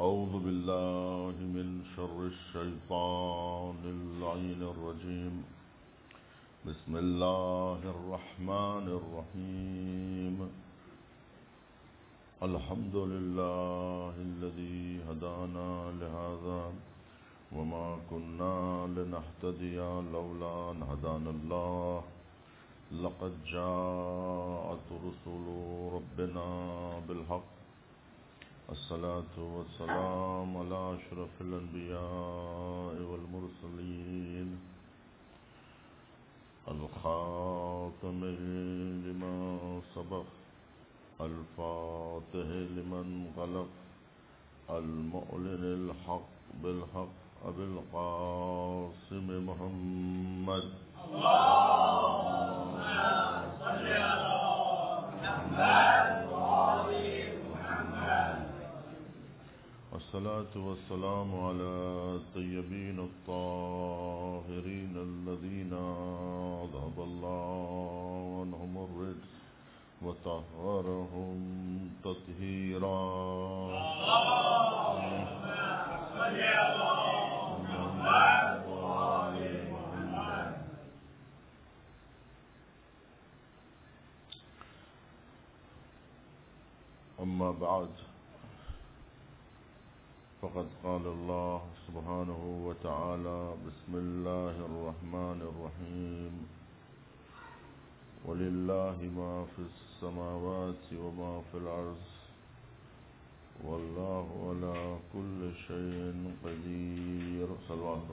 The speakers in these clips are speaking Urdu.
أعوذ بالله من شر الشيطان اللعين الرجيم. بسم الله الرحمن الرحيم. الحمد لله الذي هدانا لهذا وما كنا لنهتدي لولا أن هدانا الله. لقد جاءت رسل ربنا بالحق. الصلاة والسلام على أشرف الأنبياء والمرسلين الخاتم لما سبق الفاتح لمن غلق المعلن الحق بالحق أبي القاسم محمد اللهم صل على محمد والصلاة والسلام على الطيبين الطاهرين الذين أذهب الله عنهم الرجس وطهرهم تطهيرا. اللهم صل على محمد وآل محمد. أما بعد، فقد قال الله سبحانه وتعالى: بسم الله الرحمن الرحيم. ولله ما في السماوات وما في الأرض والله على كل شيء قدير. صلوات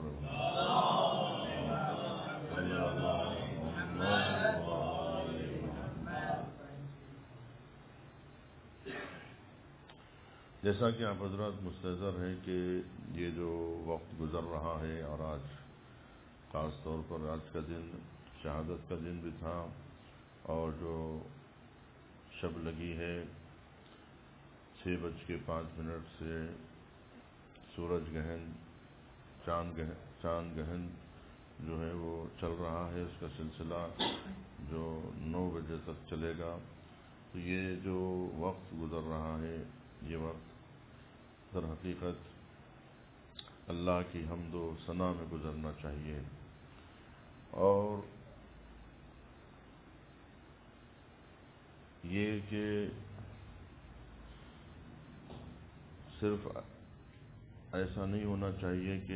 جیسا کہ آپ حضرات مستحضر ہیں کہ یہ جو وقت گزر رہا ہے، اور آج خاص طور پر آج کا دن شہادت کا دن بھی تھا، اور جو شب لگی ہے 6:05 سے سورج گہن چاند گہن جو ہے وہ چل رہا ہے، اس کا سلسلہ جو 9 بجے تک چلے گا. تو یہ جو وقت گزر رہا ہے، یہ وقت در حقیقت اللہ کی حمد و ثنا میں گزرنا چاہیے. اور یہ کہ صرف ایسا نہیں ہونا چاہیے کہ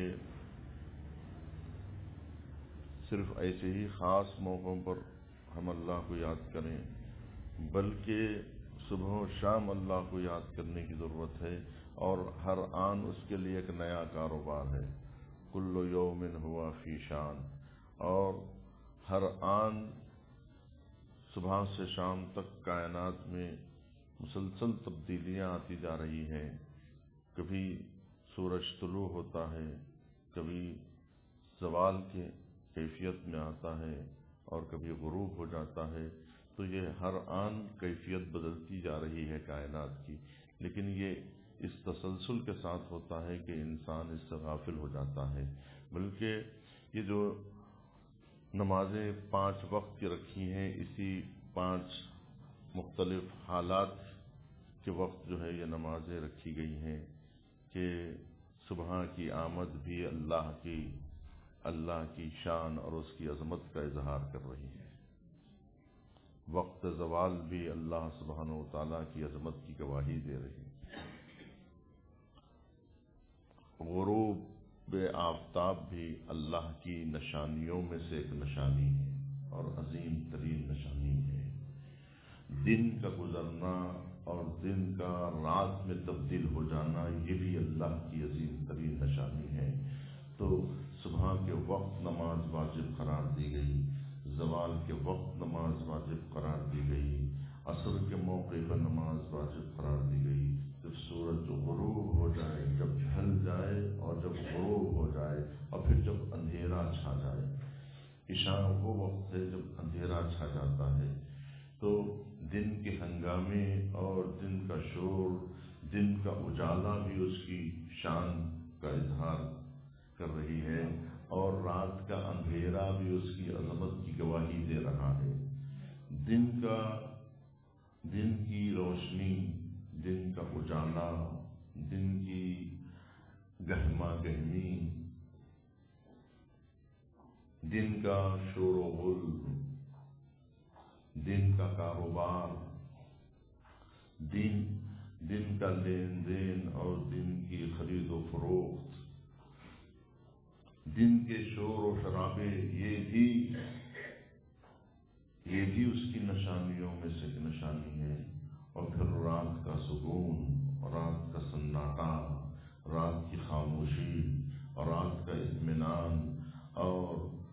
صرف ایسے ہی خاص موقعوں پر ہم اللہ کو یاد کریں، بلکہ صبح و شام اللہ کو یاد کرنے کی ضرورت ہے. اور ہر آن اس کے لیے ایک نیا کاروبار ہے. کل یوم ہوا فی شان. اور ہر آن صبح سے شام تک کائنات میں مسلسل تبدیلیاں آتی جا رہی ہیں. کبھی سورج طلوع ہوتا ہے، کبھی زوال کی کیفیت میں آتا ہے، اور کبھی غروب ہو جاتا ہے. تو یہ ہر آن کیفیت بدلتی جا رہی ہے کائنات کی. لیکن یہ اس تسلسل کے ساتھ ہوتا ہے کہ انسان اس سے غافل ہو جاتا ہے. بلکہ یہ جو نمازیں 5 وقت کی رکھی ہیں، اسی 5 مختلف حالات کے وقت جو ہے یہ نمازیں رکھی گئی ہیں کہ صبح کی آمد بھی اللہ کی شان اور اس کی عظمت کا اظہار کر رہی ہے. وقت زوال بھی اللہ سبحانہ و تعالیٰ کی عظمت کی گواہی دے رہی ہے. غروب آفتاب بھی اللہ کی نشانیوں میں سے ایک نشانی ہے اور عظیم ترین نشانی ہے. دن کا گزرنا اور دن کا رات میں تبدیل ہو جانا، یہ بھی اللہ کی عظیم ترین نشانی ہے. تو صبح کے وقت نماز واجب قرار دی گئی، زوال کے وقت نماز واجب قرار دی گئی، عصر کے موقع پر نماز واجب قرار دی گئی. جب سورج غروب ہو جائے، جب ڈھل جائے اور جب غروب ہو جائے، اور پھر جب اندھیرا چھا جائے. عشاء وہ وقت ہے جب اندھیرا چھا جاتا ہے. تو دن کے ہنگامے اور دن کا شور، دن کا اجالا بھی اس کی شان کا اظہار کر رہی ہے، اور رات کا اندھیرا بھی اس کی عظمت کی گواہی دے رہا ہے. دن کی روشنی، دن کا اجالا دن کی گہما گہمی، دن کا شور و غل، دن کا کاروبار، دن کا لین دین اور دن کی خرید و فروخت، دن کے شور و شرابے، یہ بھی اس کی نشانیوں میں سے ایک نشانی ہے۔ اور پھر رات کا سکون، رات کا سناٹا، رات کی خاموشی اور رات کا اطمینان، اور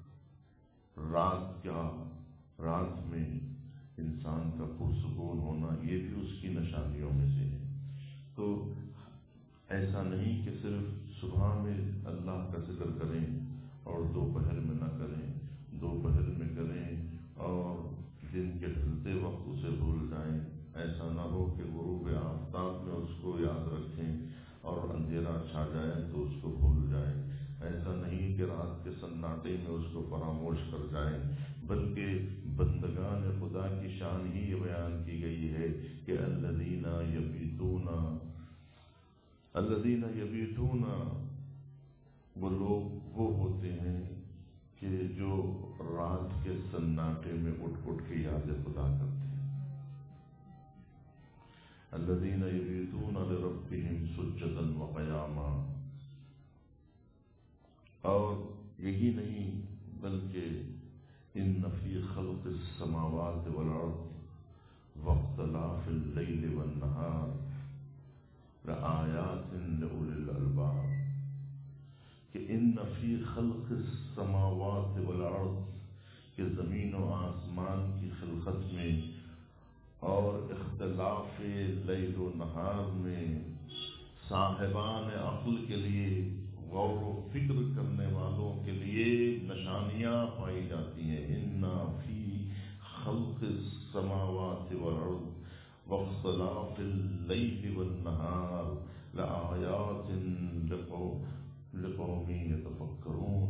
رات میں انسان کا پرسکون ہونا، یہ بھی اس کی نشانیوں میں سے ہے۔ تو ایسا نہیں کہ صرف صبح میں اللہ کا ذکر کریں اور دوپہر میں نہ کریں، دوپہر میں کریں اور دن کے ڈھلتے وقت اسے بھول جائیں۔ ایسا نہ ہو کہ غروب آفتاب میں اس کو یاد رکھیں اور اندھیرا چھا جائے تو اس کو بھول جائیں۔ ایسا نہیں کہ رات کے سناٹے میں اس کو فراموش کر جائیں، بلکہ بندگان خدا کی شان ہی یہ بیان کی گئی ہے کہ الذین یبیتون، وہ لوگ وہ ہوتے ہیں کہ جو رات کے سناٹے میں اٹھ کے یاد خدا کرتے ہیں۔ الذین یبیتون لربہم سجدا وقیاما، اور یہی نہیں بلکہ ان فی خلق السماوات والارض واختلاف اللیل والنہار لآیات لأولی الالباب، کہ ان فی خلق السماوات والارض، کہ زمین و آسمان کی خلقت میں اور اختلاف لیل و نہار میں صاحبان عقل کے لیے، غور و فکر کرنے والوں کے لیے نشانیاں پائی جاتی ہیں۔ ان فی خلق السماوات والارض واختلاف اللیل والنہار لآیات لقوم یتفکرون،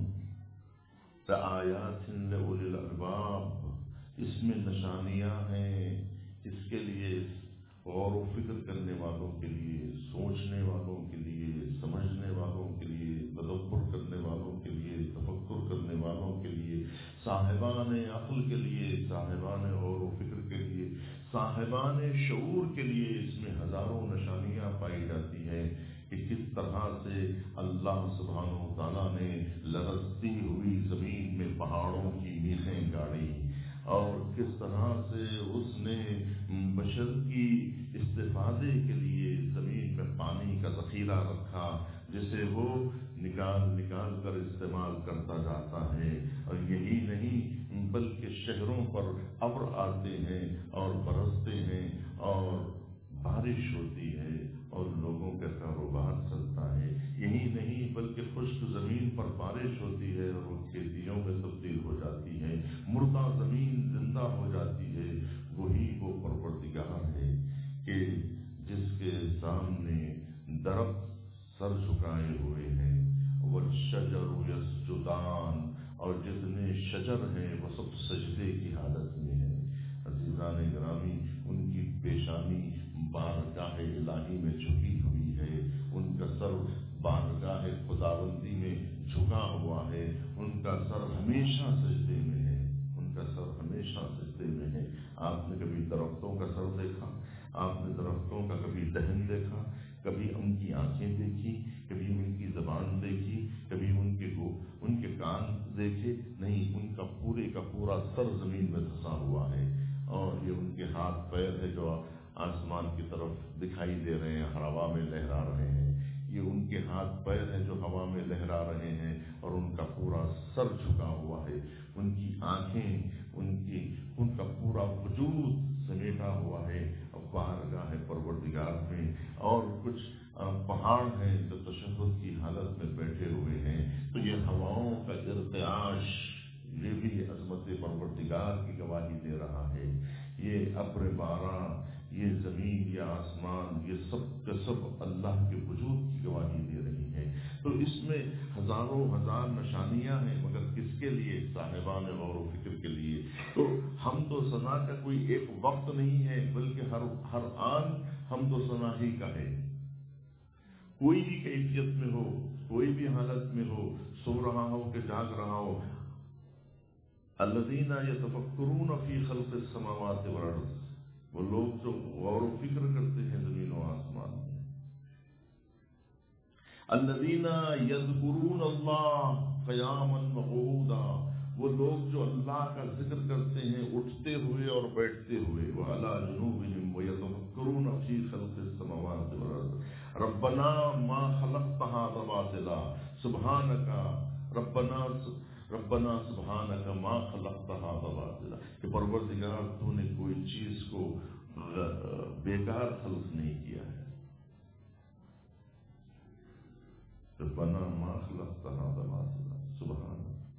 لآیات لأولی الالباب، اس میں نشانیاں ہیں اس کے لیے، غور و فکر کرنے والوں کے لیے، سوچنے والوں کے لیے، سمجھنے والوں کے لیے، تدبر کرنے والوں کے لیے، تفکر کرنے والوں کے لیے، صاحبان عقل کے لیے، صاحبان غور و فکر کے لیے، صاحبان شعور کے لیے اس میں ہزاروں نشانیاں پائی جاتی ہیں کہ کس طرح سے اللہ سبحانہ و تعالیٰ نے لرزتی ہوئی زمین میں پہاڑوں کی میخیں گاڑی، اور کس طرح سے اس نے بشر کی استفادے کے لیے زمین میں پانی کا ذخیرہ رکھا، جسے وہ نکال کر استعمال کرتا جاتا ہے۔ اور یہی نہیں بلکہ شہروں پر ابر آتے ہیں اور برستے ہیں اور بارش ہوتی ہے اور لوگوں کا کاروبار چلتا ہے۔ یہی نہیں بلکہ خشک زمین پر بارش ہوتی ہے اور وہ کھیتیوں میں تبدیل ہو جاتی ہے، مردہ زمین زندہ ہو جاتی ہے۔ وہی وہ پروردگار ہے کہ جس کے سامنے درخت سر جھکائے ہوئے ہیں، والشجر یسجدان، اور جتنے شجر ہیں وہ سب سجدے کی حالت میں ہیں۔ عزیزان گرامی، ان کی پیشانی بارگاہ الہی میں جھکی ہوئی ہے، ان کا سر بارگاہ خداوندی میں جھکا ہوا ہے، ان کا سر ہمیشہ سجدے میں ہے، ان کا سر ہمیشہ سجدے میں ہے۔ آپ نے کبھی درختوں کا سر دیکھا؟ آپ نے درختوں کا کبھی دہن دیکھا؟ کبھی ان کی آنکھیں دیکھی؟ کبھی ان کی زبان دیکھی؟ کبھی ان کے کان دیکھے؟ نہیں، ان کا پورے کا پورا سر زمین میں دھسا ہوا ہے، اور یہ ان کے ہاتھ پیر ہے جو آسمان کی طرف دکھائی دے رہے ہیں، ہوا میں لہرا رہے ہیں۔ یہ ان کے ہاتھ پیر ہیں جو ہوا میں لہرا رہے ہیں، اور ان کا پورا سر جھکا ہوا ہے، ان کی آنکھیں، ان کا پورا وجود سمیٹا ہوا ہے بارگاہ پروردگار میں۔ اور کچھ پہاڑ ہیں جو تشہد کی حالت میں بیٹھے ہوئے ہیں۔ تو یہ ہواؤں کا ارتعاش، یہ بھی عظمت پروردگار کی گواہی دے رہا ہے۔ یہ ابر باران، یہ زمین، یہ آسمان، یہ سب کا سب اللہ کے وجود کی گواہی دے رہی ہے۔ تو اس میں ہزاروں ہزار نشانیاں ہیں، مگر کس کے لیے؟ صاحبان غور و فکر کے لیے۔ تو حمد و ثنا کا کوئی ایک وقت نہیں ہے، بلکہ ہر آن حمد و ثنا ہی کا ہے۔ कोई भी कैफियत में हो, कोई भी हालत में हो, सो रहा हो कि जाग रहा हो, अल्लज़ीना यतफक्करून फी खल्क़िस समावाति वल अर्ज़, वो लोग जो गौर व फिक्र करते हैं जमीन और आसमान में। अल्लज़ीना यज़कुरून अल्लाह क़यामन व क़ुऊदा, वो लोग जो अल्लाह का जिक्र करते हैं उठते हुए और बैठते हुए। व अला जुनूबिहिम व यतफक्करून फी खल्क़िस समावाति वल अर्ज़ रब्बना मा खलक़्त हाज़ा बातिला सुब्हानका रब्बना सुब्हानका मा खलक़्त हाज़ा बातिला, कि परवरदिगार तूने कोई चीज को बेकार खल्क़ नहीं किया है। रब्बना मा खलक़्त हाज़ा बातिला सुब्हानक,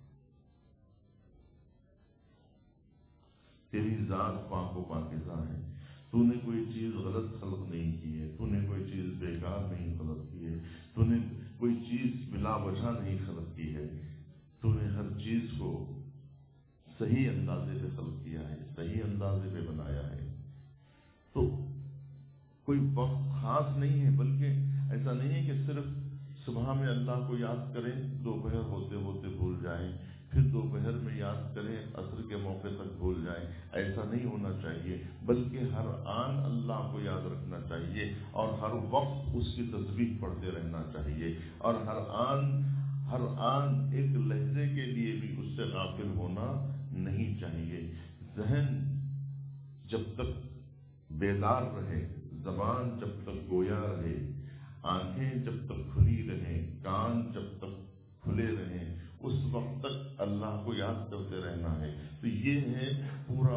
तेरी जात पाक व पाकीज़ा है, तूने कोई चीज गलत खल्क़ नहीं की है, तूने कोई चीज बेकार नहीं खल्क़ की है, तूने कोई चीज बिला वजह नहीं खल्क़ की है, तूने हर चीज को सही अंदाजे पे खल्क़ किया है, सही अंदाजे पे बनाया है। तो कोई वक्त खास नहीं है, बल्कि ऐसा नहीं है कि सिर्फ सुबह में अल्लाह को याद करें, दोपहर होते होते भूल जाएं, फिर दोपहर में याद करें, असर के मौके तक भूल जाएं। ऐसा नहीं होना चाहिए, बल्कि हर आन अल्लाह को याद रखना चाहिए और हर वक्त उसकी तस्बीह पढ़ते रहना चाहिए, और हर आन एक लहजे के लिए भी उससे गाफिल होना नहीं चाहिए। ज़हन जब तक बेदार रहे, ज़बान जब तक गोया रहे, आंखें जब तक खुली रहें, कान जब तक खुले रहें, उस वक्त तक अल्लाह को याद करते रहना है। तो ये है पूरा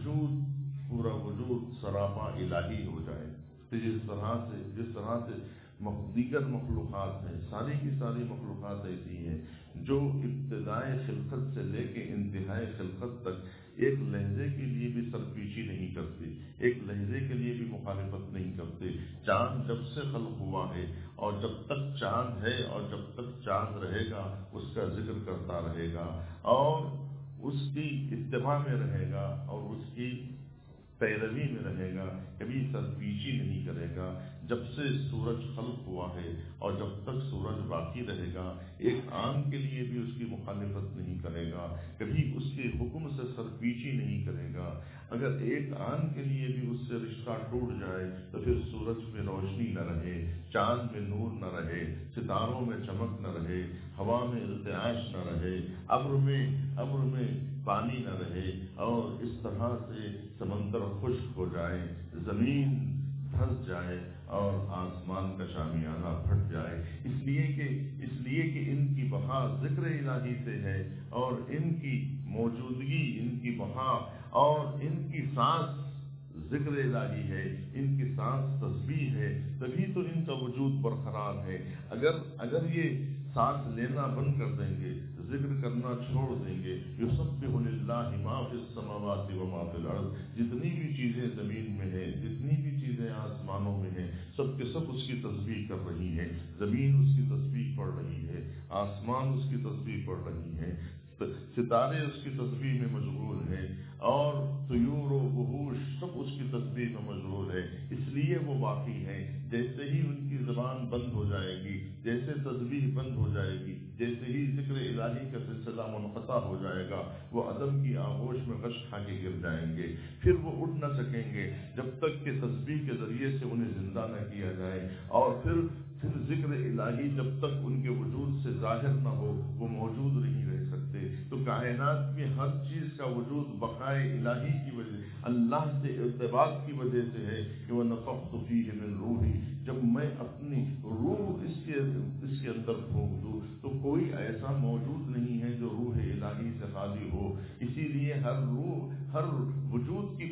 वजूद सरापा इलाही हो जाए। तो जिस तरह से दीगर मखलूक़ात हैं, सारी की सारी मखलूक़ात ऐसी हैं जो इब्तिदाए खिलकत से लेके इंतहाए खिलकत तक एक लहजे के लिए भी सरपीशी नहीं करते, एक लहजे के लिए भी मुखालिफत नहीं करते। चांद जब से खल्क हुआ है और जब तक चांद है और जब तक चांद रहेगा उसका जिक्र करता रहेगा और उसकी इत्तिबा में रहेगा और उसकी पैरवी में रहेगा, कभी सरपीशी नहीं करेगा। जब से सूरज खल्क हुआ है और जब तक सूरज बाकी रहेगा, एक आम के लिए भी उसकी मुखालिफत नहीं करेगा, कभी उसके हुक्म से सरपीशी नहीं करेगा। अगर एक आन के लिए भी उससे रिश्ता टूट जाए तो फिर सूरज में रोशनी न रहे, चांद में नूर न रहे, सितारों में चमक न रहे, हवा में इल्तिआश न रहे, अब्र में पानी न रहे, और इस तरह से समंदर खुश्क हो जाए, जमीन धंस जाए और आसमान का शामियाना फट जाए। इसलिए कि इनकी बहा जिक्र इलाही से है और इनकी मौजूदगी, इनकी बहा और इनकी सांस जिक्र इलाही है, इनकी सांस तस्बीह है, तभी तो इनका वजूद बरकरार है। अगर ये सांस लेना बंद कर देंगे, जिक्र करना छोड़ देंगे, युसब्बिहु लिल्लाहि मा फिस समावाति व मा फिल अर्ज़, जितनी भी चीजें जमीन में हैं, जितनी भी चीजें आसमानों में हैं, सब के सब उसकी तस्बीह कर रही हैं। जमीन उसकी तस्बीह पढ़ रही है, आसमान उसकी तस्बीह पढ़ रही है, सितारे उसकी तस्बीह में मशगूल हैं और तुयूर व वहूश सब उसकी तस्बीह में मशगूल है। इसलिए वो बाकी हैं। जैसे ही उनकी ज़बान बंद हो जाएगी, जैसे तस्बीह बंद हो जाएगी, जैसे ही जिक्र इलाही का सिलसिला मुनक़ता हो जाएगा, वो अदम की आगोश में गश खा के गिर जाएंगे। फिर वो उठ न सकेंगे जब तक कि तस्बीह के जरिए से उन्हें जिंदा न किया जाए, और फिर जिक्र इलाही जब तक उनके वजूद से जाहिर न हो, वो मौजूद नहीं रह सकते। तो कायनात में हर चीज का वजूद बक़ाए इलाही की वजह, अल्लाह से इर्तिबात की वजह से है कि वह नफ़ख़्तु फ़ीहि मिन रूही, जब मैं अपनी रूह इसके अंदर फूंक दूँ तो कोई ऐसा मौजूद नहीं है जो रूह इलाही से खाली हो। इसीलिए हर वजूद की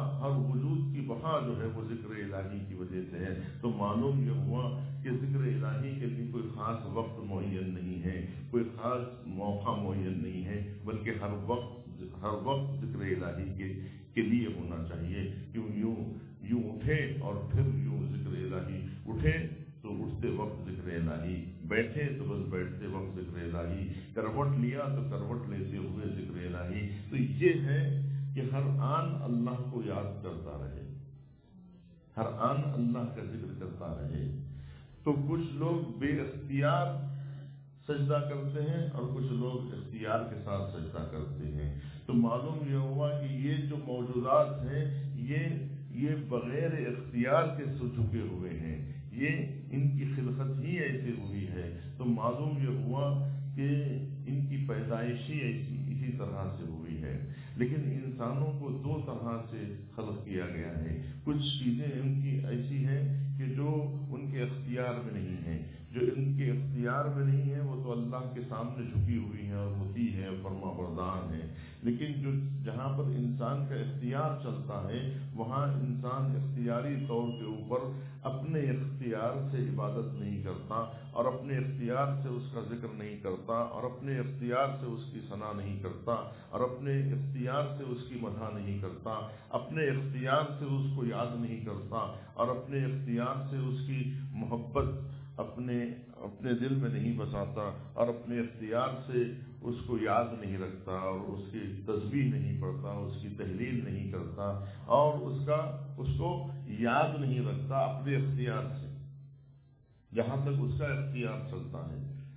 बक़ा जो है वो जिक्र इलाही की वजह से है। तो मालूम ये हुआ कि जिक्र इलाही के लिए कोई ख़ास वक्त मुअय्यन नहीं है, कोई ख़ास मौका मुअय्यन नहीं है, बल्कि हर वक्त जिक्र इलाही के लिए होना चाहिए। क्यों यूं उठे और फिर यूं जिक्र इलाही, उठे तो उठते वक्त जिक्र इलाही, बैठे तो बस बैठते वक्त जिक्र इलाही, करवट लिया तो करवट लेते हुए जिक्र इलाही। तो ये है कि हर आन अल्लाह को याद करता रहे, हर आन अल्लाह का जिक्र करता रहे। تو کچھ لوگ بے اختیار سجدہ کرتے ہیں اور کچھ لوگ اختیار کے ساتھ سجدہ کرتے ہیں. تو معلوم یہ ہوا کہ یہ جو موجودات ہیں یہ بغیر اختیار کے جھکے ہوئے ہیں، یہ ان کی خلقت ہی ایسی ہوئی ہے. تو معلوم یہ ہوا کہ ان کی پیدائشی اسی طرح سے ہوئی ہے. لیکن انسانوں کو دو طرح سے خلق کیا گیا ہے. کچھ چیزیں ان کی ایسی ہیں کہ جو ان کے اختیار میں نہیں ہیں. جو ان کے اختیار میں نہیں ہے وہ تو اللہ کے سامنے جھکی ہوئی ہیں اور مطیع ہے، فرما بردار ہے. لیکن جہاں پر انسان کا اختیار چلتا ہے وہاں انسان اختیاری طور کے اوپر اپنے اختیار سے عبادت نہیں کرتا اور اپنے اختیار سے اس کا ذکر نہیں کرتا اور اپنے اختیار سے اس کی ثنا نہیں کرتا اور اپنے اختیار سے اس کی مدح نہیں کرتا، اپنے اختیار سے اس کو یاد نہیں کرتا اور اپنے اختیار سے اس کی محبت اپنے دل میں نہیں بساتا اور اپنے اختیار سے اس کو یاد نہیں رکھتا اور اس کی تسبیح نہیں پڑھتا، اس کی تحلیل نہیں کرتا اور اس کو یاد نہیں رکھتا اپنے اختیار سے جہاں تک اس کا اختیار چلتا ہے.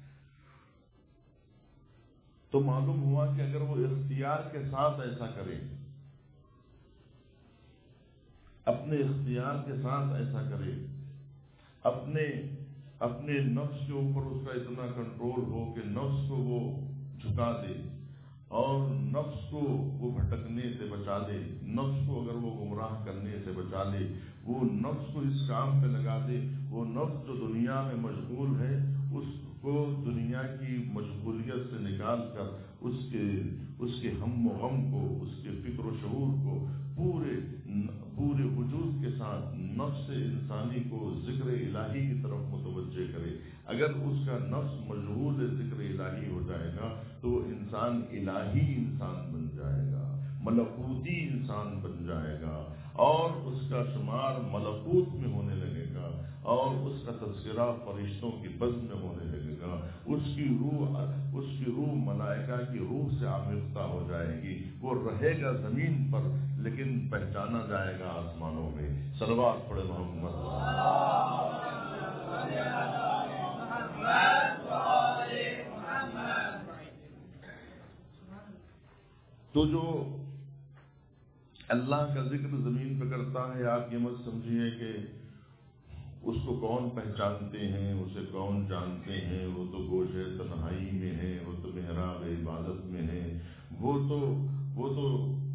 تو معلوم ہوا کہ اگر وہ اختیار کے ساتھ ایسا کرے، اپنے اختیار کے ساتھ ایسا کرے، اپنے نفس کے اوپر اس کا اتنا کنٹرول ہو کہ نفس کو وہ جھکا دے اور نفس کو وہ بھٹکنے سے بچا دے، نفس کو اگر وہ گمراہ کرنے سے بچا لے، وہ نفس کو اس کام پہ لگا دے، وہ نفس جو دنیا میں مشغول ہے اس کو دنیا کی مشغولیت سے نکال کر اس کے ہم و غم کو، اس کے فکر و شعور کو پورے وجود کے ساتھ نفس انسانی کو ذکر الہی کی طرف متوجہ کرے. اگر اس کا نفس مشغول ذکر الہی ہو جائے گا تو وہ انسان الہی انسان بن جائے گا، ملکوتی انسان بن جائے گا اور اس کا شمار ملکوت میں ہونے لگے گا اور اس کا تذکرہ فرشتوں کی بزم میں ہونے لگے گا. اس کی روح ملائکہ کی روح سے آمیختہ ہو جائے گی. وہ رہے گا زمین پر لیکن پہچانا جائے گا آسمانوں میں. صلوات پڑھے محمد. تو جو اللہ کا ذکر زمین پہ کرتا ہے، آپ یہ مت سمجھیے کہ اس کو کون پہچانتے ہیں، اسے کون جانتے ہیں، وہ تو گوشے تنہائی میں ہے، وہ تو محراب عبادت میں ہے، وہ تو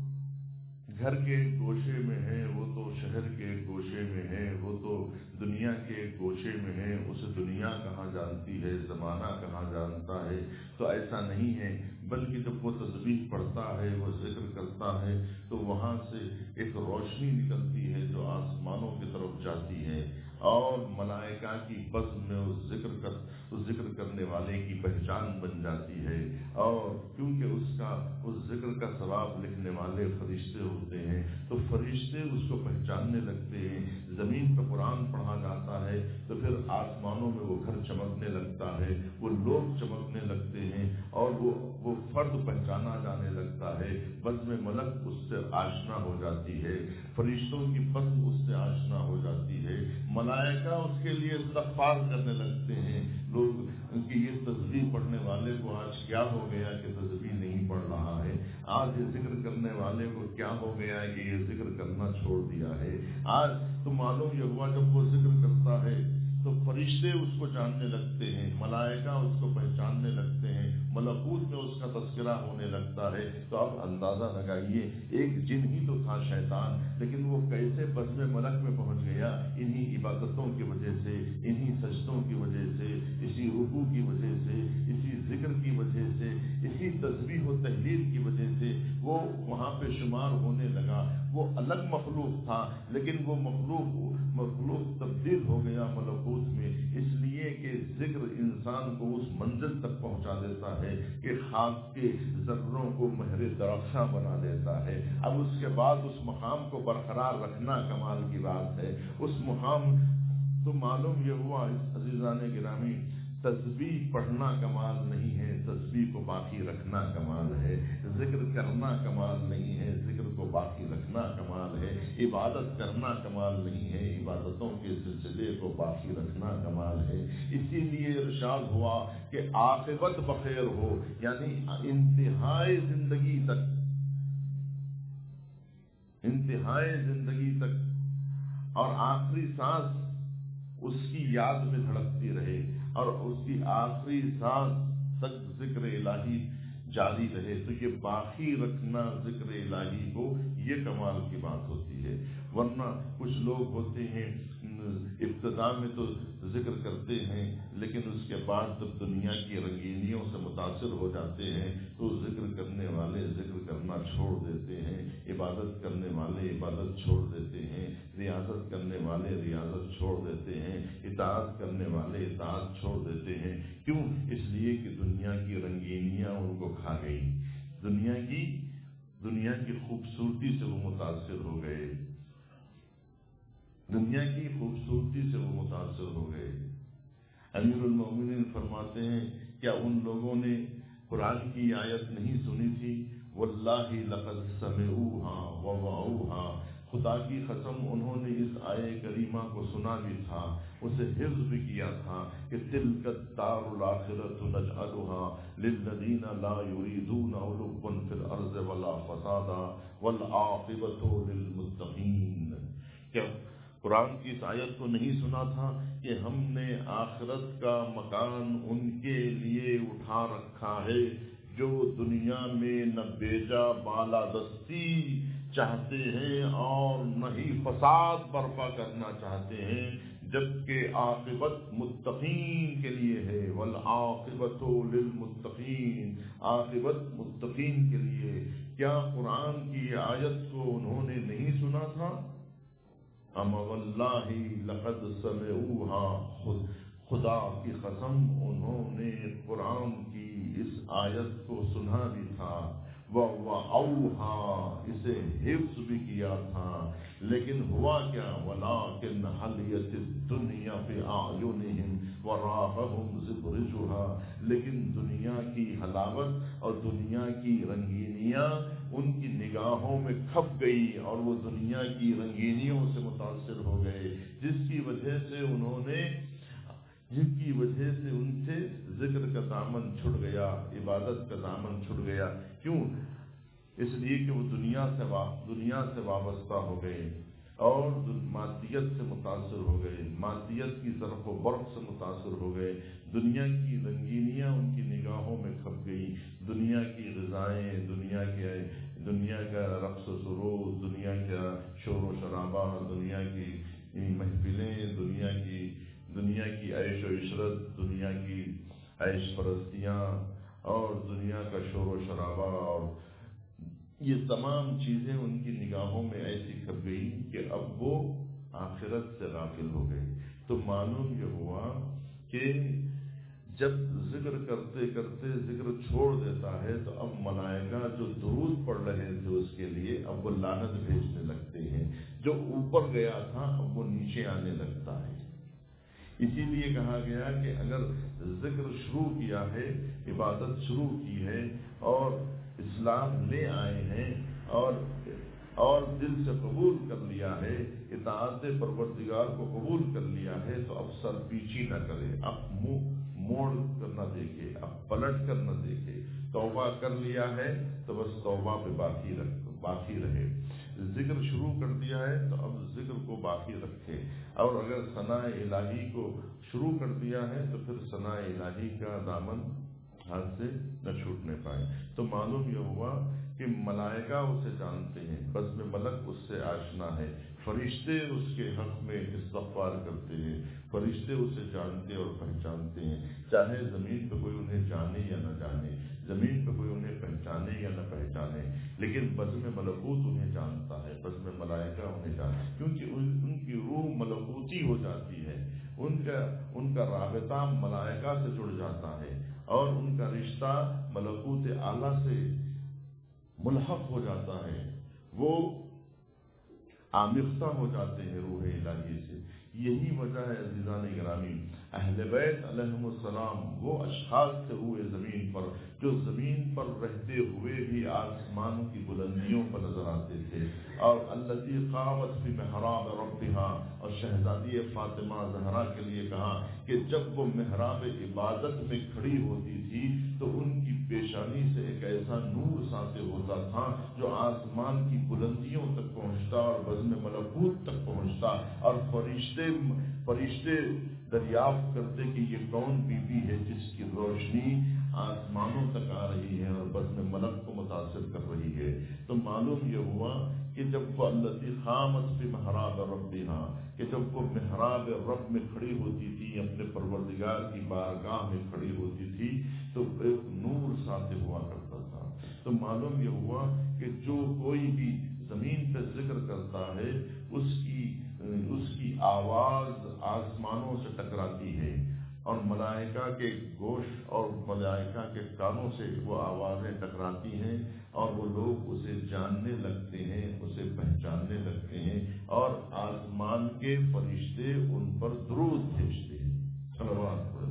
گھر کے ایک گوشے میں ہے، وہ تو شہر کے ایک گوشے میں ہے، وہ تو دنیا کے ایک گوشے میں ہے. اسے دنیا کہاں جانتی ہے، زمانہ کہاں جانتا ہے. تو ایسا نہیں ہے، بلکہ جب وہ تسبیح پڑھتا ہے، وہ ذکر کرتا ہے تو وہاں سے ایک روشنی نکلتی ہے جو آسمانوں کی طرف جاتی ہے اور ملائکہ کی بزم میں اس ذکر کرنے والے کی پہچان بن جاتی ہے. اور کیونکہ اس ذکر کا ثواب لکھنے والے فرشتے ہوتے ہیں تو فرشتے اس کو پہچاننے لگتے ہیں. زمین پر قرآن پڑھا جاتا ہے تو پھر آسمانوں میں وہ گھر چمکنے لگتا ہے، وہ لوگ چمکنے لگتے ہیں اور وہ فرد پہچانا جانے لگتا ہے. بزم ملک اس سے آشنا ہو جاتی ہے، فرشتوں کی بزم اس سے آشنا ہو جاتی ہے، ملائکہ اس کے لیے استغفار کرنے لگتے ہیں. لوگ ان کی یہ تسبیح پڑھنے والے کو آج کیا ہو گیا کہ تسبیح نہیں پڑھ رہا ہے، آج یہ ذکر کرنے والے کو کیا ہو گیا ہے کہ یہ ذکر کرنا چھوڑ دیا ہے. آج تو معلوم یہ ہوا جب وہ ذکر کرتا ہے تو فرشتے اس کو جاننے لگتے ہیں، ملائکہ اس کو پہچاننے لگتے ہیں، ملکوت میں اس کا تذکرہ ہونے لگتا ہے. تو اب اندازہ لگائیے ایک جن ہی تو تھا شیطان، لیکن وہ کیسے بزم ملک میں پہنچ گیا؟ انہی عبادتوں کی وجہ سے، انہی سجدوں کی وجہ سے، اسی رکوع کی وجہ سے، اسی ذکر کی وجہ سے، اسی تسبیح و تحلیل کی وجہ سے وہ وہاں پہ شمار ہونے لگا. وہ الگ مخلوق تھا لیکن وہ مخلوق تبدیل ہو گیا ملکوت میں، اس لیے کہ ذکر انسان کو اس منزل تک پہنچا دیتا ہے کہ خاک کے ذروں کو مہر درخشاں بنا دیتا ہے. اب اس کے بعد اس مقام کو برقرار رکھنا کمال کی بات ہے. اس مقام تو معلوم یہ ہوا عزیزان گرامی تسبیح پڑھنا کمال نہیں ہے، تسبیح کو باقی رکھنا کمال ہے، ذکر کرنا کمال نہیں ہے، ذکر کو باقی رکھنا کمال ہے، عبادت کرنا کمال نہیں ہے، عبادتوں کے سلسلے کو باقی رکھنا کمال ہے۔ اسی لیے ارشاد ہوا کہ عاقبت بخیر ہو، یعنی انتہائی زندگی تک اور آخری سانس اس کی یاد میں دھڑکتی رہے اور اس کی آخری سانس تک ذکر الہی جاری رہے، تو یہ باقی رکھنا ذکر الہی کو، یہ کمال کی بات ہوتی ہے۔ ورنہ کچھ لوگ ہوتے ہیں ابتدا میں تو ذکر کرتے ہیں، لیکن اس کے بعد جب دنیا کی رنگینیوں سے متاثر ہو جاتے ہیں تو ذکر کرنے والے ذکر کرنا چھوڑ دیتے ہیں، عبادت کرنے والے عبادت چھوڑ دیتے ہیں، ریاضت کرنے والے ریاضت چھوڑ دیتے ہیں، اطاعت کرنے والے اطاعت چھوڑ دیتے ہیں۔ کیوں؟ اس لیے کہ دنیا کی رنگینیاں ان کو کھا گئی، دنیا کی خوبصورتی سے وہ متاثر ہو گئے، دنیا کی خوبصورتی سے وہ متاثر ہو گئے۔ امیر المومنین فرماتے ہیں، کیا ان لوگوں نے قرآن کی آیت نہیں سنی تھی؟ واللہ لقد سمعوها ووعوها، خدا کی قسم انہوں نے اس آیے کریمہ کو سنا بھی تھا، اسے حفظ بھی کیا تھا کہ تلک الدار الآخرۃ نجعلها للذین لا یریدون علوا فی الارض ولا فسادا والعاقبۃ للمتقین۔ کیا قرآن کی اس آیت کو نہیں سنا تھا کہ ہم نے آخرت کا مکان ان کے لیے اٹھا رکھا ہے جو دنیا میں نہ بیجا بالادستی چاہتے ہیں اور نہ ہی فساد برپا کرنا چاہتے ہیں، جبکہ عاقبت متقین کے لیے ہے۔ والعاقبۃ للمتقین، عاقبت متقین کے لیے۔ کیا قرآن کی آیت کو انہوں نے نہیں سنا تھا؟ اما واللہ لقد سمعوها، خدا کی قسم انہوں نے قرآن کی اس آیت کو سنا بھی تھا، وَوَعَوْهَا، اسے حفظ بھی کیا تھا، لیکن ہوا کیا؟ وَلَٰكِنْ حَلِيَتِ الدُّنْيَا فِي أَعْيُنِهِمْ وَرَاقَهُمْ زِبْرِجُهَا، لیکن دنیا کی حلاوت اور دنیا کی رنگینیاں ان کی نگاہوں میں کھپ گئی اور وہ دنیا کی رنگینیوں سے متاثر ہو گئے، جس کی وجہ سے ان سے ذکر کا دامن چھٹ گیا، عبادت کا دامن چھٹ گیا۔ کیوں؟ اس لیے کہ وہ دنیا سے وابستہ ہو گئے اور مادیت سے متاثر ہو گئے، مادیت کی ظرف و برق سے متاثر ہو گئے، دنیا کی رنگینیاں ان کی نگاہوں میں کھپ گئی، دنیا کی غذائیں، دنیا کا رقص و سرود، دنیا کا شور و شرابہ، دنیا کی محفلیں، دنیا کی عیش و عشرت، دنیا کی عیش پرستیاں اور دنیا کا شور و شرابہ، اور یہ تمام چیزیں ان کی نگاہوں میں ایسی کھپ گئی کہ اب وہ آخرت سے غافل ہو گئے۔ تو معلوم یہ ہوا کہ جب ذکر کرتے کرتے ذکر چھوڑ دیتا ہے تو اب ملائکہ جو درود پڑھ رہے تھے اس کے لیے اب وہ لعنت بھیجنے لگتے ہیں، جو اوپر گیا تھا اب وہ نیچے آنے لگتا ہے۔ اسی لیے کہا گیا کہ اگر ذکر شروع کیا ہے، عبادت شروع کی ہے اور اسلام لے آئے ہیں اور دل سے قبول کر لیا ہے، اطاعت پروردگار کو قبول کر لیا ہے، تو اب سر پیچھی نہ کرے، اب منہ موڑ کر نہ دیکھے، اب پلٹ کر نہ دیکھے، توبہ کر لیا ہے تو بس توبہ پہ باقی رہے، ذکر شروع کر دیا ہے تو اب ذکر کو باقی رکھے، اور اگر ثناء الہی کو شروع کر دیا ہے تو پھر ثناء الہی کا دامن ہاتھ سے نہ چھوٹنے پائے۔ تو معلوم یہ ہوا کہ ملائکہ اسے جانتے ہیں، بزم ملک اس سے آشنا ہے، فرشتے اس کے حق میں استغفار کرتے ہیں، فرشتے اسے جانتے اور پہچانتے ہیں، چاہے زمین پہ کوئی انہیں جانے یا نہ جانے، زمین پہ کوئی انہیں پہچانے یا نہ پہچانے، لیکن بزم ملکوت انہیں جانتا ہے، بزم ملائکہ انہیں جانتا ہے، کیونکہ ان کی روح ملکوتی ہو جاتی ہے، ان کا رابطہ ملائکہ سے جڑ جاتا ہے اور ان کا رشتہ ملکوت اعلیٰ سے ملحق ہو جاتا ہے، وہ آمیختہ ہو جاتے ہیں روح الہی سے۔ یہی وجہ ہے عزیزان گرامی، اہل بیت علیہم السلام وہ اشخاص سے ہوئے زمین پر جو زمین پر رہتے ہوئے بھی آسمان کی بلندیوں پر نظر آتے تھے. اور التی قامت فی محراب ربها، اور شہزادی فاطمہ زہرا کے لیے کہا کہ جب وہ محراب عبادت میں کھڑی ہوتی تھی تو ان کی پیشانی سے ایک ایسا نور ساطع ہوتا تھا جو آسمان کی بلندیوں تک پہنچتا اور بزم ملکوت تک پہنچتا، اور فرشتے دریافت کرتے کہ یہ کون بی بی ہے جس کی روشنی آسمانوں تک آ رہی ہے اور بزم ملک کو متاثر کر رہی ہے. تو معلوم یہ ہوا کہ جب وہ التی قامت فی محراب ربها، کہ جب وہ محراب رب میں کھڑی ہوتی تھی، اپنے پروردگار کی بارگاہ میں کھڑی ہوتی تھی، تو ایک نور ساطع ہوا کرتا تھا. تو معلوم یہ ہوا کہ جو کوئی بھی زمین پہ ذکر کرتا ہے اس کی آواز آسمانوں سے ٹکراتی ہے، اور ملائکہ کے گوشت اور ملائکہ کے کانوں سے وہ آوازیں ٹکراتی ہیں، اور وہ لوگ اسے جاننے لگتے ہیں، اسے پہچاننے لگتے ہیں، اور آسمان کے فرشتے ان پر درود بھیجتے ہیں. صلوات پڑھو.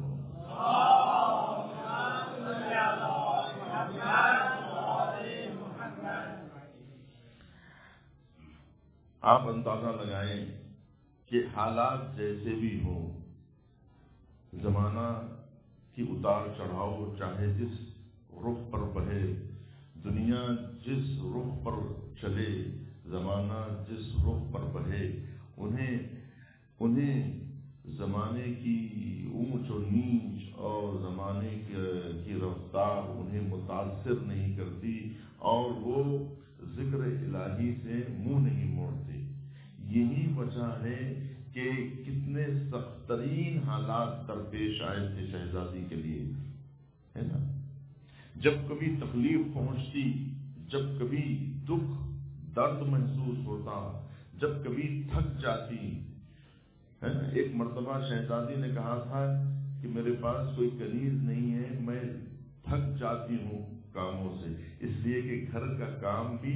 آپ اندازہ لگائیں کہ حالات جیسے بھی ہوں، زمانہ کی اتار چڑھاؤ چاہے جس رخ پر بہے، دنیا جس رخ پر چلے، زمانہ جس رخ پر بہے، انہیں زمانے کی اونچ و نیچ اور زمانے کی رفتار انہیں متاثر نہیں کرتی، اور وہ ذکر الہی سے منہ نہیں موڑتے. یہی وجہ ہے کہ کتنے سخت ترین حالات درپیش آئے تھے شہزادی کے لیے، ہے نا. جب کبھی تکلیف پہنچتی، جب کبھی دکھ درد محسوس ہوتا، جب کبھی تھک جاتی، ہے نا. ایک مرتبہ شہزادی نے کہا تھا کہ میرے پاس کوئی کنیز نہیں ہے، میں تھک جاتی ہوں کاموں سے، اس لیے کہ گھر کا کام بھی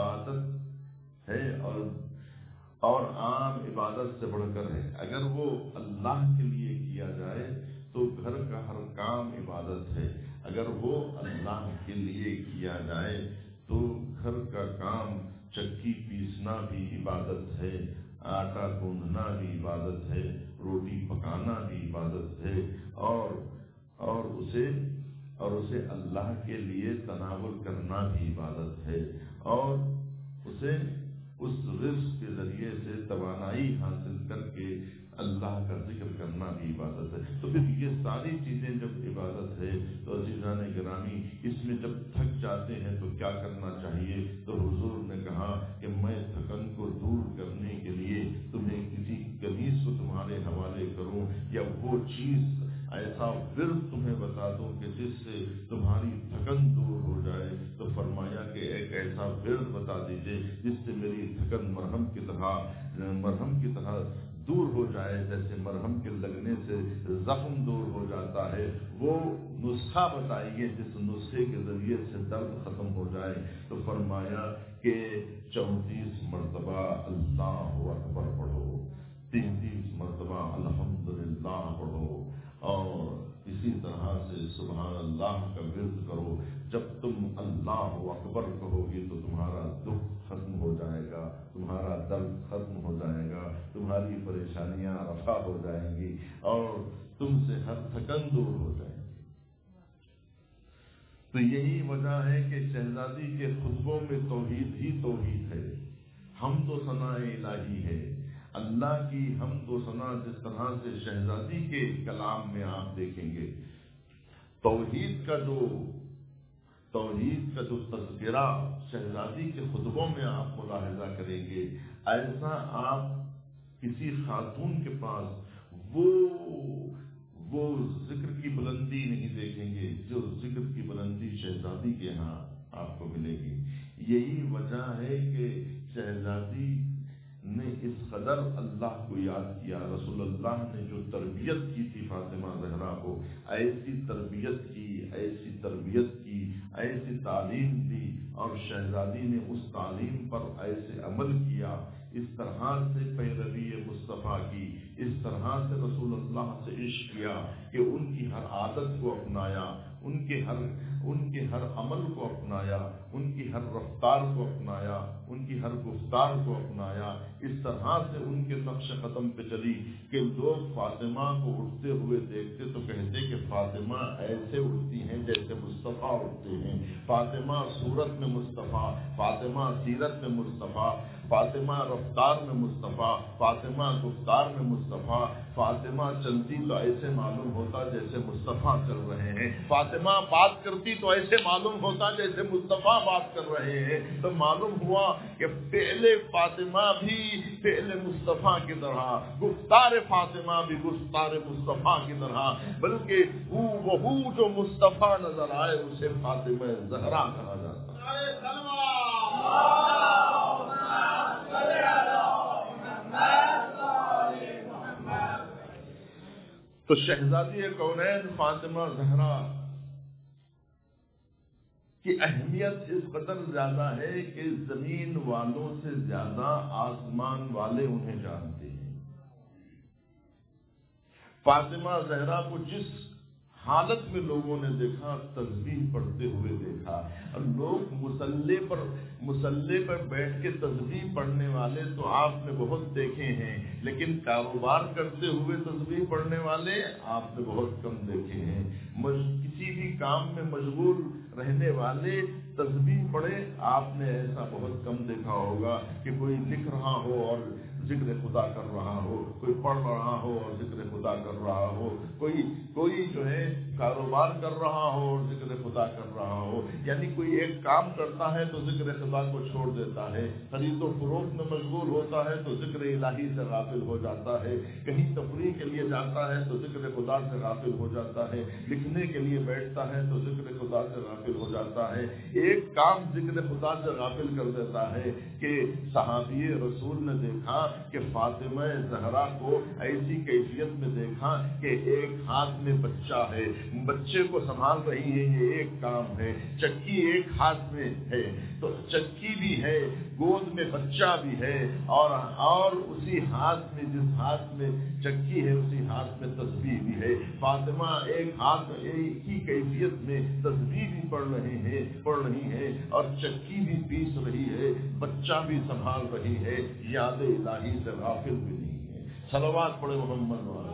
عبادت ہے اور عام عبادت سے بڑھ کر ہے. اگر وہ اللہ کے لیے کیا جائے تو گھر کا ہر کام عبادت ہے، اگر وہ اللہ کے لیے کیا جائے تو گھر کا کام چکی پیسنا بھی عبادت ہے، آٹا گوندھنا بھی عبادت ہے، روٹی پکانا بھی عبادت ہے، اور اسے اللہ کے لیے تناول کرنا بھی عبادت ہے، اور اسے اس رزق کے ذریعے سے توانائی حاصل کر کے اللہ کا ذکر کرنا بھی عبادت ہے. تو پھر یہ ساری چیزیں جب عبادت ہے تو عزیزان گرامی اس میں جب تھک جاتے ہیں تو کیا کرنا چاہیے؟ تو حضور نے کہا کہ میں تھکن کو دور کرنے کے لیے تمہیں کسی کنیز کو تمہارے حوالے کروں، یا وہ چیز ایسا ورد تمہیں بتا دوں کہ جس سے تمہاری تھکن دور ہو جائے. تو فرمایا کہ ایک ایسا ورد بتا دیجئے جس سے میری تھکن مرہم کی طرح دور ہو جائے، جیسے مرہم کے لگنے سے زخم دور ہو جاتا ہے. وہ نسخہ بتائیے جس نسخے کے ذریعے سے درد ختم ہو جائے. تو فرمایا کہ 34 مرتبہ اللہ اکبر پڑھو، 33 مرتبہ الحمدللہ پڑھو، اور اسی طرح سے سبحان اللہ کا ورد کرو. جب تم اللہ اکبر کہو گے تو تمہارا دکھ ختم ہو جائے گا، تمہارا درد ختم ہو جائے گا، تمہاری پریشانیاں رفع ہو جائیں گی، اور تم سے ہر تھکن دور ہو جائے گی. تو یہی وجہ ہے کہ شہزادی کے خطبوں میں توحید ہی توحید ہے، حمد و ثناء الہی ہے، اللہ کی حمد و ثنا. جس طرح سے شہزادی کے کلام میں آپ دیکھیں گے توحید کا جو تذکرہ شہزادی کے خطبوں میں آپ ملاحظہ کریں گے، ایسا آپ کسی خاتون کے پاس وہ ذکر کی بلندی نہیں دیکھیں گے جو ذکر کی بلندی شہزادی کے ہاں آپ کو ملے گی. یہی وجہ ہے کہ شہزادی نے اس قدر اللہ کو یاد کیا. رسول اللہ نے جو تربیت کی تھی فاطمہ زہرا کو، ایسی تربیت کی، ایسی تعلیم دی، اور شہزادی نے اس تعلیم پر ایسے عمل کیا. اس طرح سے پیروی مصطفیٰ کی، اس طرح سے رسول اللہ سے عشق کیا کہ ان کی ہر عادت کو اپنایا، ان کے ہر عمل کو اپنایا، ان کی ہر رفتار کو اپنایا، ان کی ہر گفتار کو اپنایا، اس طرح سے ان کے نقش قدم پہ چلی کہ لوگ فاطمہ کو اٹھتے ہوئے دیکھتے تو کہتے کہ فاطمہ ایسے اٹھتی ہیں جیسے مصطفیٰ اٹھتے ہیں، فاطمہ صورت میں مصطفیٰ، فاطمہ سیرت میں مصطفیٰ، فاطمہ رفتار میں مصطفیٰ، فاطمہ گفتار میں مصطفیٰ، فاطمہ چلتی تو ایسے معلوم ہوتا جیسے مصطفیٰ چل رہے ہیں، فاطمہ بات کرتی تو ایسے معلوم ہوتا جیسے مصطفیٰ بات کر رہے ہیں۔ تو معلوم ہوا کہ پہلے فاطمہ بھی پہلے مصطفیٰ کی طرح، گفتار فاطمہ بھی گفتار مصطفیٰ کی طرح، بلکہ وہ جو مصطفیٰ نظر آئے اسے فاطمہ زہرا کہا جاتا ہے۔ تو شہزادی کونین فاطمہ زہرا کی اہمیت اس قدر زیادہ ہے کہ زمین والوں سے زیادہ آسمان والے انہیں جانتے ہیں۔ فاطمہ زہرا کو جس حالت میں لوگوں نے دیکھا، تسبیح پڑھتے ہوئے دیکھا، اور لوگ مصلی پر بیٹھ کے تسبیح پڑھنے والے تو آپ نے بہت دیکھے ہیں، لیکن کاروبار کرتے ہوئے تسبیح پڑھنے والے آپ نے بہت کم دیکھے ہیں۔ کسی بھی کام میں مشغول رہنے والے تسبیح پڑھے آپ نے ایسا بہت کم دیکھا ہوگا کہ کوئی لکھ رہا ہو اور ذکر خدا کر رہا ہو، کوئی پڑھ رہا ہو اور ذکر خدا کر رہا ہو، کوئی جو ہے کاروبار کر رہا ہو اور ذکر خدا کر رہا ہو، یعنی کوئی ایک کام کرتا ہے تو ذکر خدا کو چھوڑ دیتا ہے، خرید و فروخت میں مشغول ہوتا ہے تو ذکر الہی سے غافل ہو جاتا ہے، کہیں تفریح کے لیے جاتا ہے تو ذکر خدا سے غافل ہو جاتا ہے، لکھنے کے لیے بیٹھتا ہے تو ذکر خدا سے غافل ہو جاتا ہے۔ ایک کام ذکر خدا سے غافل کر دیتا ہے کہ صحابی رسول نے دیکھا کہ فاطمہ زہرا کو ایسی کیفیت میں دیکھا کہ ایک ہاتھ میں بچہ ہے، بچے کو سنبھال رہی ہے، یہ ایک کام ہے، چکی ایک ہاتھ میں ہے تو چکی بھی ہے، گود میں بچہ بھی ہے، اور اسی ہاتھ میں، جس ہاتھ میں چکی ہے اسی ہاتھ میں تسبیح بھی ہے۔ فاطمہ ایک ہاتھ ایک ہی کیفیت میں تسبیح بھی پڑھ رہی ہے اور چکی بھی پیس رہی ہے، بچہ بھی سنبھال رہی ہے، یاد الہی سے غافل بھی نہیں ہے۔ صلوات پڑھے محمد والے۔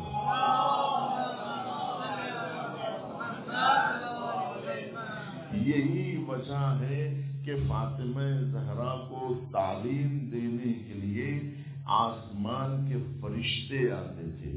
یہی وجہ ہے کہ فاطمہ زہرا کو تعلیم دینے کے لیے آسمان کے فرشتے آتے تھے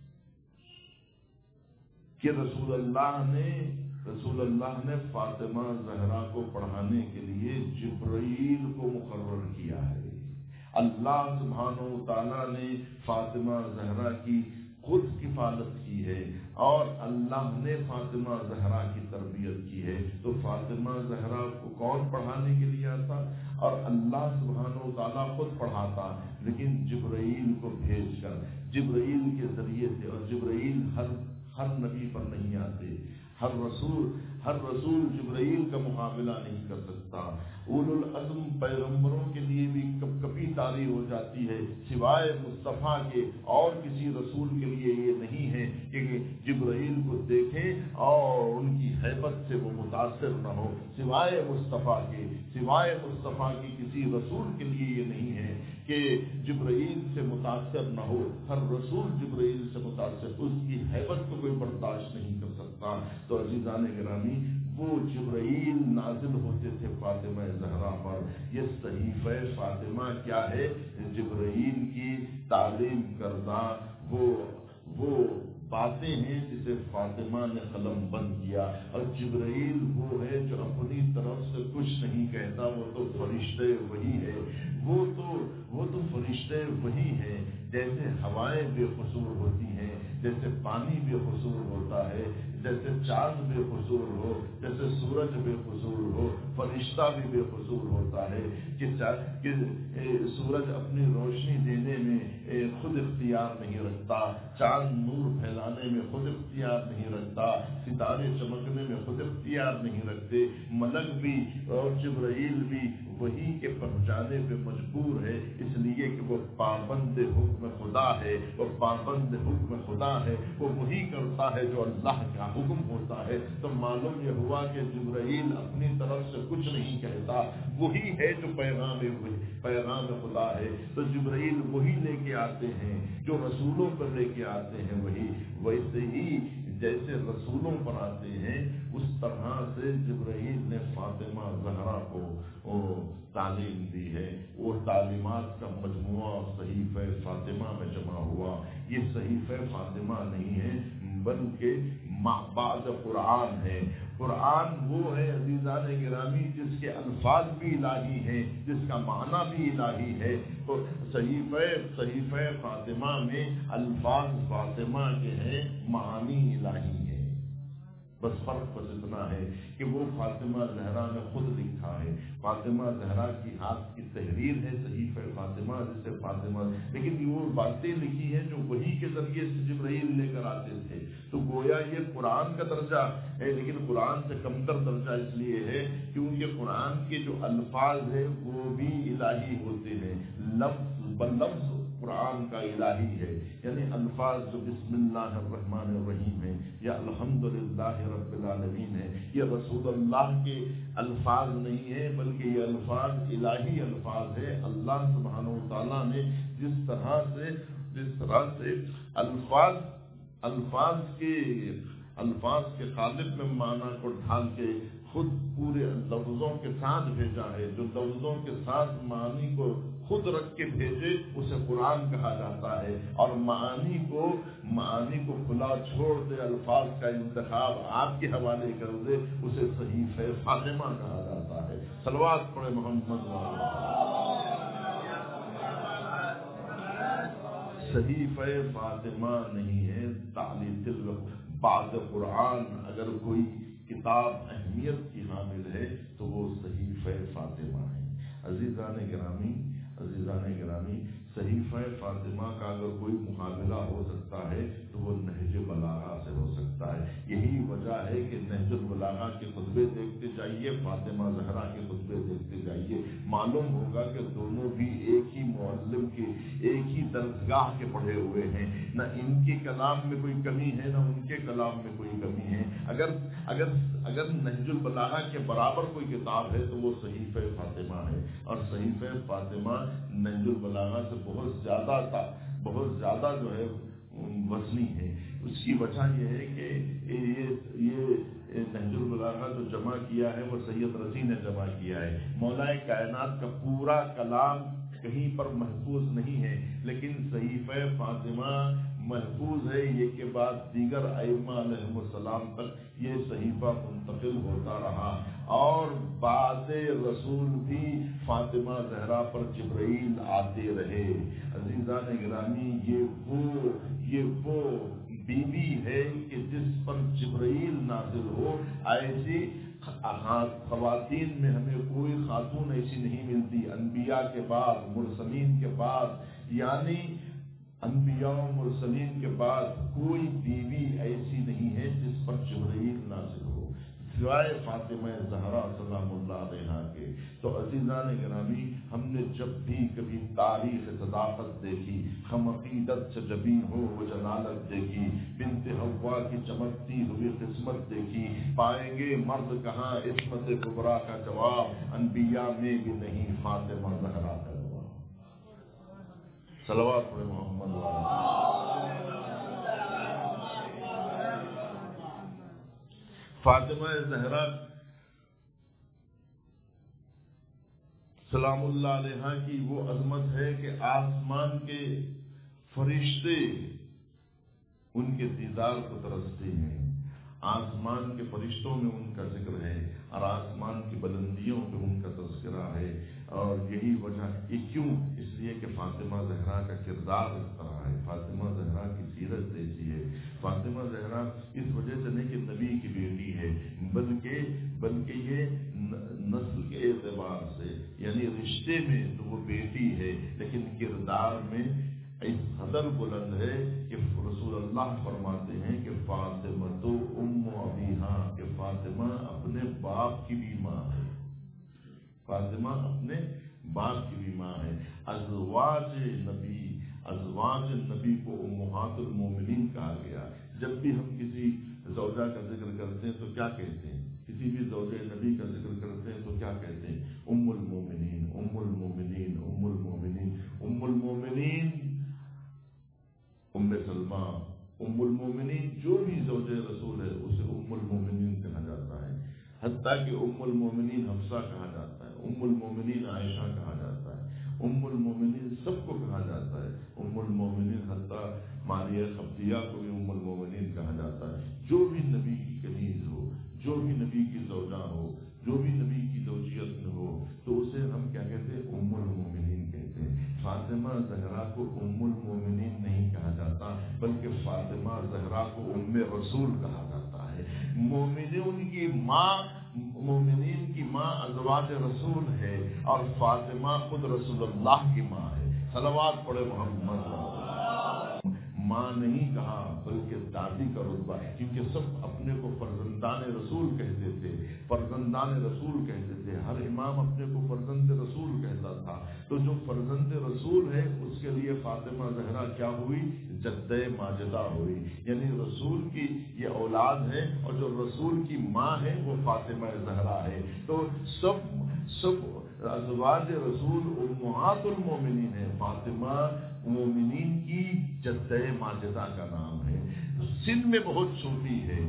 کہ رسول اللہ نے فاطمہ زہرا کو پڑھانے کے لیے جبرائیل کو مقرر کیا ہے۔ اللہ سبحانہ و تعالیٰ نے فاطمہ زہرا کی خود کفالت کی ہے اور اللہ نے فاطمہ زہرا کی تربیت کی ہے۔ تو فاطمہ زہرا کو کون پڑھانے کے لیے آتا؟ اور اللہ سبحانہ و تعالیٰ خود پڑھاتا، لیکن جبرائیل کو بھیج کر، جبرائیل کے ذریعے سے، اور جبرائیل ہر نبی پر نہیں آتے، ہر رسول جبرائیل کا مقابلہ نہیں کر سکتا۔ اولو العزم پیغمبروں کے لیے بھی کبھی طاری ہو جاتی ہے، سوائے مصطفیٰ کے اور کسی رسول کے لیے یہ نہیں ہے کہ جبرائیل کو دیکھیں اور ان کی ہیبت سے وہ متاثر نہ ہو، سوائے مصطفیٰ کی کسی رسول کے لیے یہ نہیں ہے کہ جبرائیل سے متاثر نہ ہو، ہر رسول جبرائیل سے متاثر، اس کی ہیبت کو کوئی برداشت نہیں کر سکتا۔ تو عزیزان گرامی، وہ جبرائیل نازل ہوتے تھے فاطمہ زہرا پر۔ یہ صحیفہ فاطمہ کیا ہے؟ جبرائیل کی تعلیم کردہ وہ باتیں ہیں جسے فاطمہ نے قلم بند کیا، اور جبرائیل وہ ہے جو اپنی طرف سے کچھ نہیں کہتا، وہ تو فرشتے وہی ہے، وہ تو فرشتے وہی ہیں۔ جیسے ہوائیں بے قصور ہوتی ہیں، جیسے پانی بے قصور ہوتا ہے، جیسے چاند بے قصور ہو، جیسے سورج بے قصور ہو، فرشتہ بھی بے قصور ہوتا ہے کہ سورج اپنی روشنی دینے میں خود اختیار نہیں رکھتا، چاند نور پھیلانے میں خود اختیار نہیں رکھتا، ستارے چمکنے میں خود اختیار نہیں رکھتے، ملک بھی اور جبرائیل بھی وہی کے پہنچانے پہ مجبور ہے، اس لیے کہ وہ پابند حکم خدا ہے، وہ پابند حکم خدا ہے، وہ وہی کرتا ہے جو اللہ کا حکم ہوتا ہے۔ تو معلوم یہ ہوا کہ جبرائیل اپنی طرف سے کچھ نہیں کہتا، وہی ہے جو پیغام خدا ہے، تو جبرائیل وہی لے کے آتے ہیں جو رسولوں پر لے کے آتے ہیں، وہی ویسے ہی جیسے رسولوں پر آتے ہیں اس طرح سے جبرائیل نے فاطمہ زہرا کو تعلیم دی ہے، وہ تعلیمات کا مجموعہ صحیفہ فاطمہ میں جمع ہوا۔ یہ صحیفہ فاطمہ نہیں ہے بلکہ بعد قرآن ہے۔ قرآن وہ ہے عزیزان گرامی جس کے الفاظ بھی الہی ہیں، جس کا معنی بھی الہی ہے۔ تو صحیفہ فاطمہ میں الفاظ فاطمہ کے ہیں، معانی الہی ہیں۔ بس فرق بس اتنا ہے کہ وہ فاطمہ زہرا نے خود لکھا ہے، فاطمہ زہرا کی ہاتھ کی تحریر ہے صحیفہ فاطمہ، جسے فاطمہ، لیکن وہ باتیں لکھی ہیں جو وحی کے ذریعے سے جبرائیل لے کر آتے تھے۔ تو گویا یہ قرآن کا درجہ ہے، لیکن قرآن سے کمتر درجہ اس لیے ہے کیونکہ قرآن کے جو الفاظ ہیں وہ بھی الہی ہوتے ہیں، لفظ بلفظ قرآن کا الہی ہے، یعنی الفاظ جو بسم اللہ الرحمن الرحیم ہے یا الحمدللہ رب العالمین ہے، یہ رسول اللہ کے الفاظ نہیں ہیں بلکہ یہ الفاظ الہی الفاظ ہے۔ اللہ سبحانہ و تعالیٰ نے جس طرح سے الفاظ کے قالب میں معنی کو ڈھال کے خود پورے لفظوں کے ساتھ بھیجا ہے، جو لفظوں کے ساتھ معنی کو خود رکھ کے بھیجے اسے قرآن کہا جاتا ہے، اور معانی کو کھلا چھوڑ دے، الفاظ کا انتخاب آپ کے حوالے کر دے، اسے صحیفہ فاطمہ کہا جاتا ہے۔ صلوات پڑھے محمد صحیفہ فاطمہ نہیں ہے تعلیق بعد قرآن۔ اگر کوئی کتاب اہمیت کی حامل ہے تو وہ صحیفہ فاطمہ ہے۔ عزیزان گرامی صحیفہ فاطمہ کا اگر کوئی مقابلہ ہو سکتا ہے تو وہ نہج بلاغہ سے ہو سکتا ہے۔ یہی وجہ ہے کہ نہج البلاغہ کے خطبے دیکھتے جائیے، فاطمہ زہرا کے خطبے دیکھتے جائیے، معلوم ہوگا کہ دونوں بھی ایک ہی معلم کے، ایک ہی درسگاہ کے پڑھے ہوئے ہیں، نہ ان کے کلام میں کوئی کمی ہے نہ ان کے کلام میں کوئی کمی ہے۔ اگر نہج البلاغہ کے برابر کوئی کتاب ہے تو وہ صحیفہ فاطمہ ہے، اور صحیفہ فاطمہ نہج البلاغہ سے بہت زیادہ جو ہے وزنی ہے۔ اس کی وجہ یہ ہے کہ یہ نہج البلاغہ جو جمع کیا ہے وہ سید رضی نے جمع کیا ہے۔ مولا کائنات کا پورا کلام کہیں پر محفوظ نہیں ہے، لیکن صحیفہ فاطمہ محفوظ ہے، یہ کے بعد دیگر ائمہ علیہم السلام تک یہ صحیفہ منتقل ہوتا رہا، اور بعد رسول بھی فاطمہ زہرا پر جبرائیل آتے رہے۔ عزیزان گرامی یہ وہ بیوی ہے کہ جس پر جبرائیل نازل ہو، ایسی خواتین میں ہمیں کوئی خاتون ایسی نہیں ملتی، انبیاء کے بعد، مرسلین کے بعد، یعنی انبیاء و مرسلین کے بعد کوئی بیوی ایسی نہیں ہے جس پر جبرائیل نازل ہو سوائے فاطمہ زہرا سلام اللہ علیہا کے۔ تو عزیزان گرامی، ہم نے جب بھی کبھی تاریخ صداقت دیکھی، ہم عقیدت سے جبی ہو وہ جلالت دیکھی، بنت حوا کی چمکتی ہوئی قسمت دیکھی، پائیں گے مرد کہاں عصمت کبریٰ کا جواب، انبیاء میں بھی نہیں فاطمہ زہرا کا جواب۔ صلوات پڑھے محمد فاطمہ زہرا سلام اللہ علیہا کی وہ عظمت ہے کہ آسمان کے فرشتے ان کے دیدار کو ترستے ہیں، آسمان کے فرشتوں میں ان کا ذکر ہے، اور آسمان کی بلندیوں پہ ان کا تذکرہ ہے۔ اور یہی وجہ یہ کیوں؟ اس لیے کہ فاطمہ زہرا کا کردار اس طرح ہے، فاطمہ زہرا کی سیرت ایسی ہے بلکہ یہ نسل کے اعتبار سے، یعنی رشتے میں تو وہ بیٹی ہے، لیکن کردار میں اس قدر بلند ہے کہ رسول اللہ فرماتے ہیں کہ فاطمہ تو ام ابیہا، کہ فاطمہ اپنے باپ کی بھی ماں ہے، فاطمہ اپنے باپ کی بھی ماں ہے۔ ازواج نبی کو امہات المومنین کہا گیا۔ جب بھی ہم کسی زوجہ کا ذکر کرتے ہیں تو کیا کہتے ہیں؟ کسی بھی زوجہ نبی کا ذکر کرتے ہیں تو کیا کہتے ہیں؟ ام المومنین، ام المومنین، ام المومنین، ام المومنین، ام سلمہ، ام المومنین، جو بھی زوجہ رسول ہے اسے ام المومنین کہا جاتا ہے۔ حتیٰ کہ ام المومنین حفصہ کہا جاتا ہے، ام المومنین عائشہ کہا جاتا ہے، ام المومنین سب کو کہا جاتا ہے، ام المومنین حتیٰ ماریہ قبطیہ کو بھی ام المومنین کہا جاتا ہے۔ جو بھی نبی کی کنیز ہو، جو بھی نبی کی زوجہ ہو، جو بھی نبی کی زوجیت میں ہو، تو اسے ہم کیا کہتے ہیں؟ ام المومنین کہتے ہیں۔ فاطمہ زہرا کو ام المومنین نہیں کہا جاتا، بلکہ فاطمہ زہرا کو ام رسول کہا جاتا ہے۔ مومنین کی ماں ازواج رسول ہے، اور فاطمہ خود رسول اللہ کی ماں ہے۔ صلوات پڑھے محمد۔ ماں نہیں کہا بلکہ دادی کا رتبہ ہے، کیونکہ سب اپنے کو فرزندان رسول کہتے تھے، فرزندان رسول کہتے تھے۔ ہر امام اپنے کو فرزند رسول کہتا تھا، تو جو فرزند رسول ہے اس کے لیے فاطمہ زہرا کیا ہوئی؟ جدہ ماجدہ ہوئی، یعنی رسول کی یہ اولاد ہے، اور جو رسول کی ماں ہے وہ فاطمہ زہرا ہے۔ تو سب ازواج رسول امہات المومنین ہے، فاطمہ مومنین کی جدہ ماجدہ کا نام ہے۔ سن میں بہت چھوٹی ہے،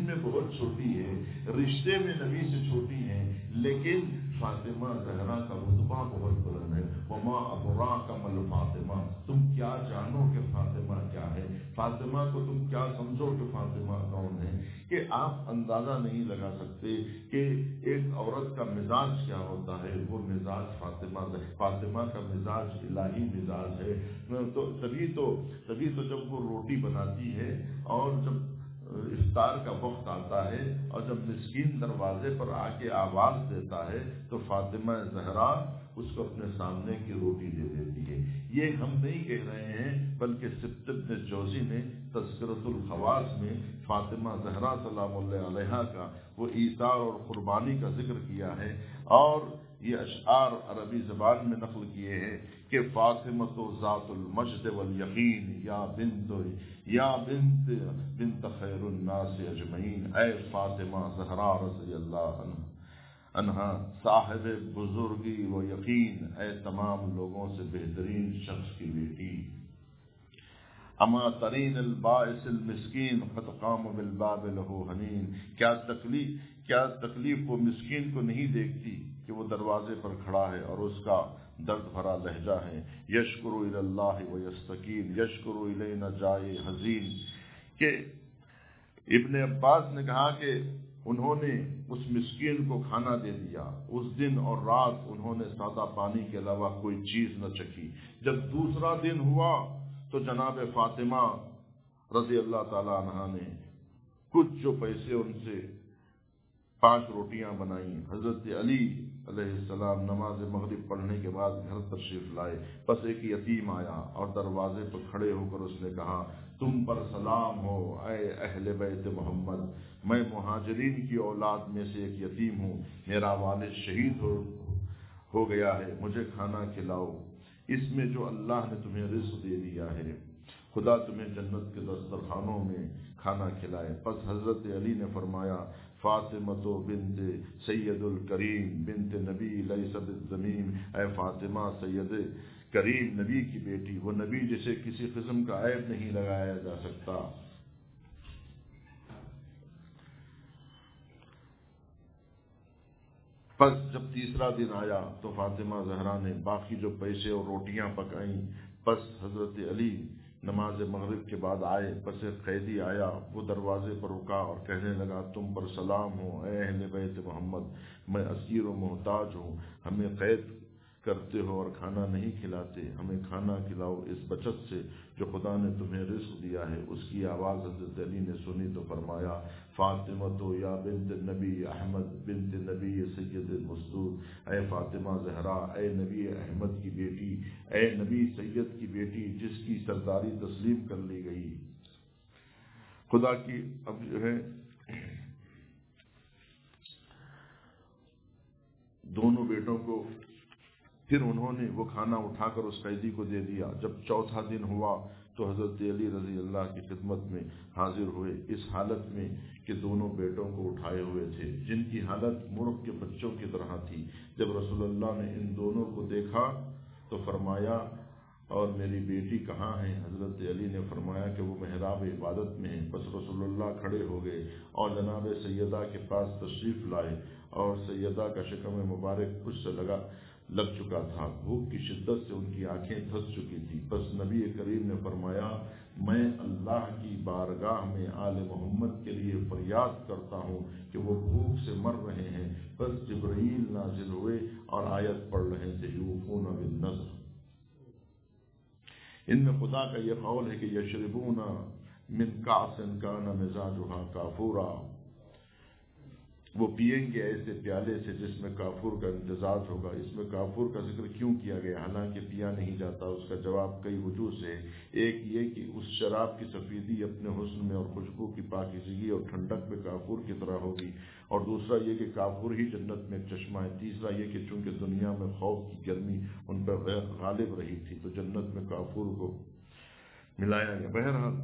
رشتے میں نبی سے چھوٹی ہے، لیکن فاطمہ زہرا کا رتبہ بہت بلند ہے۔ وما ادراک مل فاطمہ، تم کیا جانو کہ فاطمہ کیا ہے، فاطمہ کو تم کیا سمجھو کہ فاطمہ کون ہے، کہ آپ اندازہ نہیں لگا سکتے کہ ایک عورت کا مزاج کیا ہوتا ہے۔ وہ مزاج فاطمہ کا مزاج الہی مزاج ہے۔ تو تبھی تو جب وہ روٹی بناتی ہے اور جب افطار کا وقت آتا ہے اور جب مسکین دروازے پر آ کے آواز دیتا ہے تو فاطمہ زہرا اس کو اپنے سامنے کی روٹی دے دیتی ہے۔ یہ ہم نہیں کہہ رہے ہیں، بلکہ سبت بن جوزی نے تذکرۃ الخواص میں فاطمہ زہرا سلام اللہ علیہا کا وہ ایثار اور قربانی کا ذکر کیا ہے، اور یہ اشعار عربی زبان میں نقل کیے ہیں کہ فاطمہ تو ذات المجد والیقین یا بنت خیر الناس اجمعین، اے فاطمہ زہرا رضی اللہ عنہا صاحب بزرگی و یقین، اے تمام لوگوں سے بہترین شخص کی بیٹی، اما ترین البائس المسکین قد قام بالباب له حنین، کیا تکلیف وہ مسکین کو نہیں دیکھتی کہ وہ دروازے پر کھڑا ہے اور اس کا درد بھرا لہجہ ہے۔ یشکر الی اللہ و یستقیم، یشکر الینا جائے حزین، کہ ابن عباس نے کہا کہ انہوں نے اس مسکین کو کھانا دے دیا، اس دن اور رات انہوں نے سادہ پانی کے علاوہ کوئی چیز نہ چکھی۔ جب دوسرا دن ہوا تو جناب فاطمہ رضی اللہ تعالی عنہا نے کچھ جو پیسے ان سے 5 روٹیاں بنائیں۔ حضرت علی علیہ السلام نماز مغرب پڑھنے کے بعد گھر تشریف لائے، بس ایک یتیم آیا اور دروازے پر کھڑے ہو کر اس نے کہا، تم پر سلام ہو اے اہل بیت محمد، میں مہاجرین کی اولاد میں سے ایک یتیم ہوں، میرا والد شہید ہو گیا ہے، مجھے کھانا کھلاؤ، اس میں جو اللہ نے تمہیں رزق دے دیا ہے، خدا تمہیں جنت کے دسترخوانوں میں کھانا کھلائے۔ پس حضرت علی نے فرمایا، فاطمہ تو بنت سید الکریم بنت نبی لیس بالذمیم، اے فاطمہ سید کریم نبی کی بیٹی، وہ نبی جسے کسی قسم کا عیب نہیں لگایا جا سکتا۔ پس جب تیسرا دن آیا تو فاطمہ زہرا نے باقی جو پیسے اور روٹیاں پکائیں۔ پس حضرت علی نماز مغرب کے بعد آئے، پس ایک قیدی آیا، وہ دروازے پر رکا اور کہنے لگا، تم پر سلام ہو اے اہل بیت محمد، میں اسیر و محتاج ہوں، ہمیں کرتے ہو اور کھانا نہیں کھلاتے، ہمیں کھانا کھلاؤ اس بچت سے جو خدا نے تمہیں رزق دیا ہے۔ اس کی آواز حضرت علی نے سنی تو فرمایا فاطمہ تو یا بنت نبی احمد بنت نبی سید المسدود، اے فاطمہ زہرا، اے نبی احمد کی بیٹی، اے نبی سید کی بیٹی جس کی سرداری تسلیم کر لی گئی۔ خدا کی اب جو ہے دونوں بیٹوں کو پھر انہوں نے وہ کھانا اٹھا کر اس قیدی کو دے دیا۔ جب چوتھا دن ہوا تو حضرت علی رضی اللہ کی خدمت میں حاضر ہوئے، اس حالت میں کہ دونوں بیٹوں کو اٹھائے ہوئے تھے، جن کی حالت مرغ کے بچوں کی طرح تھی۔ جب رسول اللہ نے ان دونوں کو دیکھا تو فرمایا اور میری بیٹی کہاں ہے؟ حضرت علی نے فرمایا کہ وہ محراب عبادت میں ہے۔ بس رسول اللہ کھڑے ہو گئے اور جناب سیدہ کے پاس تشریف لائے، اور سیدہ کا شکم مبارک کچھ سے لگ چکا تھا، بھوک کی شدت سے ان کی آنکھیں دھس چکی تھی۔ بس نبی کریم نے فرمایا میں اللہ کی بارگاہ میں آل محمد کے لیے فریاد کرتا ہوں کہ وہ بھوک سے مر رہے ہیں۔ بس جبرائیل نازل ہوئے اور آیت پڑھ رہے تھے یوفون بالنذر۔ ان میں خدا کا یہ قول ہے کہ یشربون من کأس کان مزاجها کافورا، وہ پیئیں گے ایسے پیالے سے جس میں کافور کا امتزاج ہوگا۔ اس میں کافور کا ذکر کیوں کیا گیا حالانکہ پیا نہیں جاتا؟ اس کا جواب کئی وجوہ سے ہے۔ ایک یہ کہ اس شراب کی سفیدی اپنے حسن میں اور خوشبو کی پاکیزگی اور ٹھنڈک میں کافور کی طرح ہوگی، اور دوسرا یہ کہ کافور ہی جنت میں ایک چشمہ ہے۔ تیسرا یہ کہ چونکہ دنیا میں خوف کی گرمی ان پر غالب رہی تھی تو جنت میں کافور کو ملایا گیا۔ بہرحال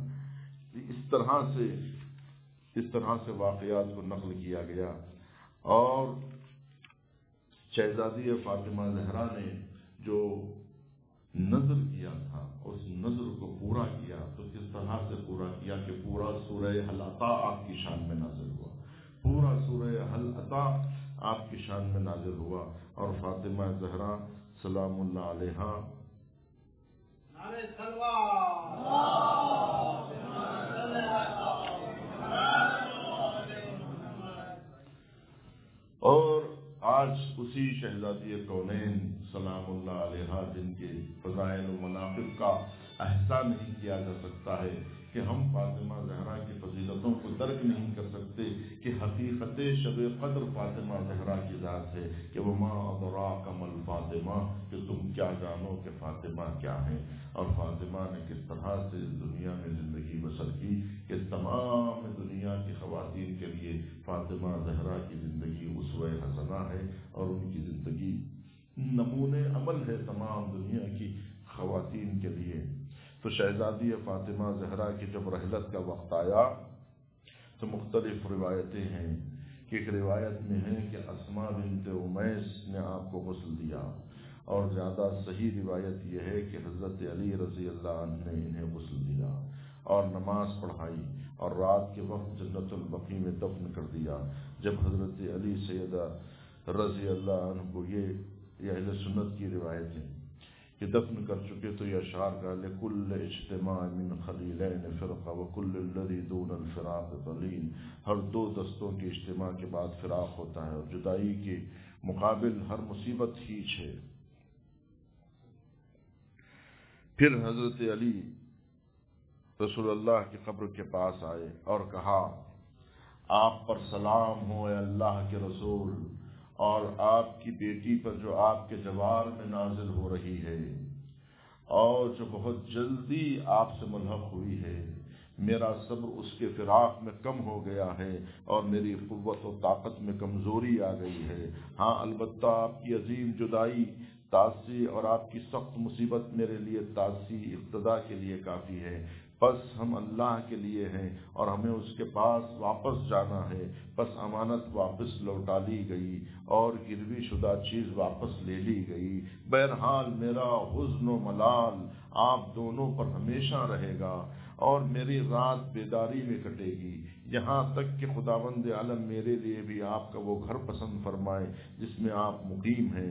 اس طرح سے واقعات کو نقل کیا گیا، اور شہزادی فاطمہ زہرا نے جو نظر کیا تھا اس نظر کو پورا کیا، تو کس طرح سے پورا کیا کہ پورا سورہ حل اتی آپ کی شان میں نازل ہوا، پورا سورہ حل اتی آپ کی شان میں نازل ہوا، اور فاطمہ زہرا سلام اللہ علیہا اور آج اسی شہزادی کونین سلام اللہ علیہا جن کے فضائل و مناقب کا احسا نہیں کیا جا سکتا ہے کہ ہم فاطمہ زہرا کی فضیلتوں کو درک نہیں کر سکتے کہ حقیقت شب قدر فاطمہ زہرا کی ذات ہے کہ وما ادراک ما الفاطمہ، کہ تم کیا جانو کہ فاطمہ کیا ہے۔ اور فاطمہ نے کس طرح سے اس دنیا میں زندگی بسر کی کہ تمام دنیا کی خواتین کے لیے فاطمہ زہرا کی زندگی اسوہ حسنہ ہے، اور ان کی زندگی نمونے عمل ہے تمام دنیا کی خواتین کے لیے۔ تو شہزادی فاطمہ زہرا کی جب رحلت کا وقت آیا تو مختلف روایتیں ہیں کہ ایک روایت میں ہے کہ اسماء بنت امیس نے آپ کو غسل دیا، اور زیادہ صحیح روایت یہ ہے کہ حضرت علی رضی اللہ عنہ نے انہیں غسل دیا اور نماز پڑھائی اور رات کے وقت جنت البقیع میں دفن کر دیا۔ جب حضرت علی سیدہ رضی اللہ عنہ کو یہ اہل سنت کی روایت ہے کہ دفن کر چکے تو یہ اشعار کا لکل اجتماع من خلیلین فرقہ وکل الذی دون الفراق قلیل، ہر دو دستوں کے اجتماع کے بعد فراق ہوتا ہے، اور جدائی کے مقابل ہر مصیبت ہیچ ہے۔ پھر حضرت علی رسول اللہ کی قبر کے پاس آئے اور کہا آپ پر سلام ہو اے اللہ کے رسول، اور آپ کی بیٹی پر جو آپ کے جوار میں نازل ہو رہی ہے اور جو بہت جلدی آپ سے ملحق ہوئی ہے، میرا صبر اس کے فراق میں کم ہو گیا ہے اور میری قوت و طاقت میں کمزوری آ گئی ہے۔ ہاں البتہ آپ کی عظیم جدائی تاسی اور آپ کی سخت مصیبت میرے لیے تاسی ابتدا کے لیے کافی ہے، بس ہم اللہ کے لیے ہیں اور ہمیں اس کے پاس واپس جانا ہے۔ بس امانت واپس لوٹا لی گئی اور گروی شدہ چیز واپس لے لی گئی۔ بہرحال میرا حزن و ملال آپ دونوں پر ہمیشہ رہے گا اور میری رات بیداری میں کٹے گی، یہاں تک کہ خداوند عالم میرے لیے بھی آپ کا وہ گھر پسند فرمائے جس میں آپ مقیم ہیں۔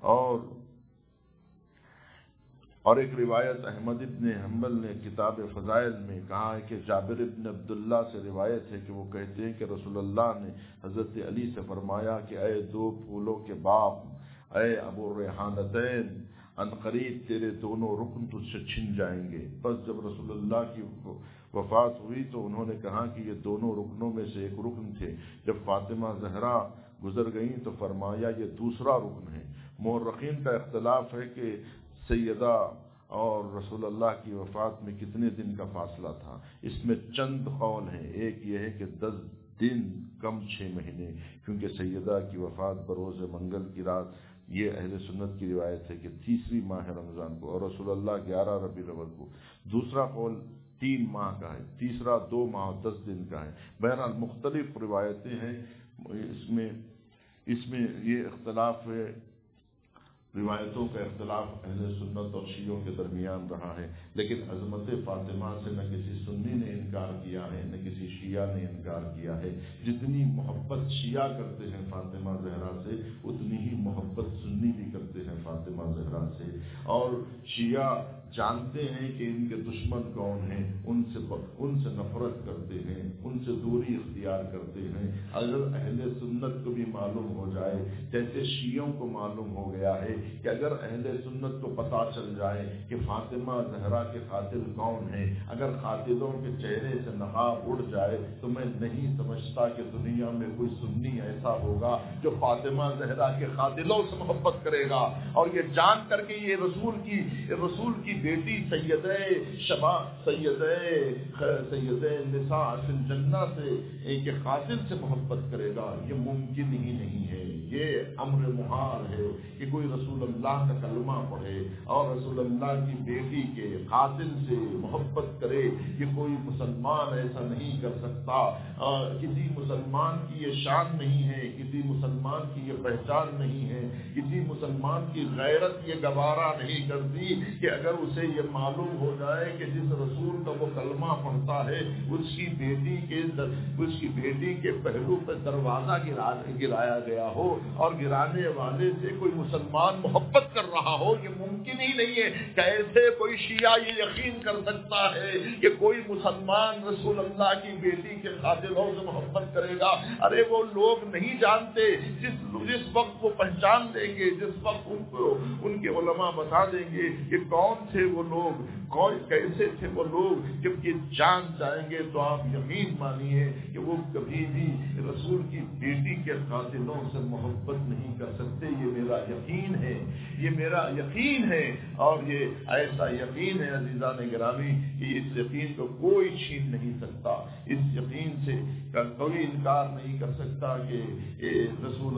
اور ایک روایت احمد ابن حنبل نے کتاب فضائل میں کہا ہے کہ جابر ابن عبداللہ سے روایت ہے کہ وہ کہتے ہیں کہ رسول اللہ نے حضرت علی سے فرمایا کہ اے دو پھولوں کے باپ، اے ابو ریحانتین عنقریب تیرے دونوں رکن تجھ سے چھن جائیں گے۔ بس جب رسول اللہ کی وفات ہوئی تو انہوں نے کہا کہ یہ دونوں رکنوں میں سے ایک رکن تھے۔ جب فاطمہ زہرا گزر گئیں تو فرمایا یہ دوسرا رکن ہے۔ مورخین کا اختلاف ہے کہ سیدہ اور رسول اللہ کی وفات میں کتنے دن کا فاصلہ تھا۔ اس میں چند قول ہیں۔ ایک یہ ہے کہ 10 دن کم 6 مہینے، کیونکہ سیدہ کی وفات بروز منگل کی رات، یہ اہل سنت کی روایت ہے کہ تیسری ماہ رمضان کو، اور رسول اللہ 11 ربیع الاول کو۔ دوسرا قول 3 ماہ کا ہے، تیسرا 2 ماہ 10 دن کا ہے۔ بہرحال مختلف روایتیں ہیں، اس میں یہ اختلاف ہے، روایتوں کا اختلاف اہل سنت اور شیعوں کے درمیان رہا ہے، لیکن عظمت فاطمہ سے نہ کسی سنی نے انکار کیا ہے نہ کسی شیعہ نے انکار کیا ہے۔ جتنی محبت شیعہ کرتے ہیں فاطمہ زہرا سے، اتنی ہی محبت سنی بھی کرتے ہیں فاطمہ زہرا سے، اور شیعہ جانتے ہیں کہ ان کے دشمن کون ہیں، ان سے نفرت کرتے ہیں، ان سے دوری اختیار کرتے ہیں۔ اگر اہل سنت کو بھی معلوم ہو جائے، جیسے شیعوں کو معلوم ہو گیا ہے کہ اگر اہل سنت کو پتہ چل جائے کہ فاطمہ زہرا کے قاتل کون ہیں، اگر قاتلوں کے چہرے سے نقاب اڑ جائے، تو میں نہیں سمجھتا کہ دنیا میں کوئی سنی ایسا ہوگا جو فاطمہ زہرا کے قاتلوں سے محبت کرے گا۔ اور یہ جان کر کے یہ رسول کی بیٹی سیدہ نساء فی الجنہ سے کے قاتل سے محبت کرے گا، یہ ممکن ہی نہیں ہے۔ یہ امر محال ہے کہ کوئی رسول اللہ کا کلمہ پڑھے اور رسول اللہ کی بیٹی کے قاتل سے محبت کرے، یہ کوئی مسلمان ایسا نہیں کر سکتا۔ کسی مسلمان کی یہ شان نہیں ہے، کسی مسلمان کی یہ پہچان نہیں ہے، کسی مسلمان کی غیرت یہ گوارا نہیں کرتی کہ اگر اسے یہ معلوم ہو جائے کہ جس رسول کا وہ کلمہ پڑھتا ہے اس کی بیٹی کے پہلو پہ دروازہ گرایا گیا ہو اور گرانے والے سے کوئی مسلمان محبت کر رہا ہو، یہ ممکن ہی نہیں ہے۔ کیسے کوئی شیعہ یہ یقین کر سکتا ہے کہ کوئی مسلمان رسول اللہ کی بیٹی کے قاتلوں سے محبت کرے گا؟ ارے وہ لوگ نہیں جانتے، جس وقت وہ پہچان لیں گے، جس وقت ان کے علماء بتا دیں گے کہ کون تھے وہ لوگ، کیسے تھے وہ لوگ، جب یہ جان جائیں گے تو آپ یقین مانیے کہ وہ کبھی بھی رسول کی بیٹی کے قاتلوں سے محبت نہیں کر سکتے۔ یہ میرا یقین ہے، یہ میرا یقین ہے، اور یہ ایسا یقین ہے عزیزان گرامی کہ اس یقین کو کوئی چھین نہیں سکتا۔ اس یقین سے کوئی انکار نہیں کر سکتا کہ رسول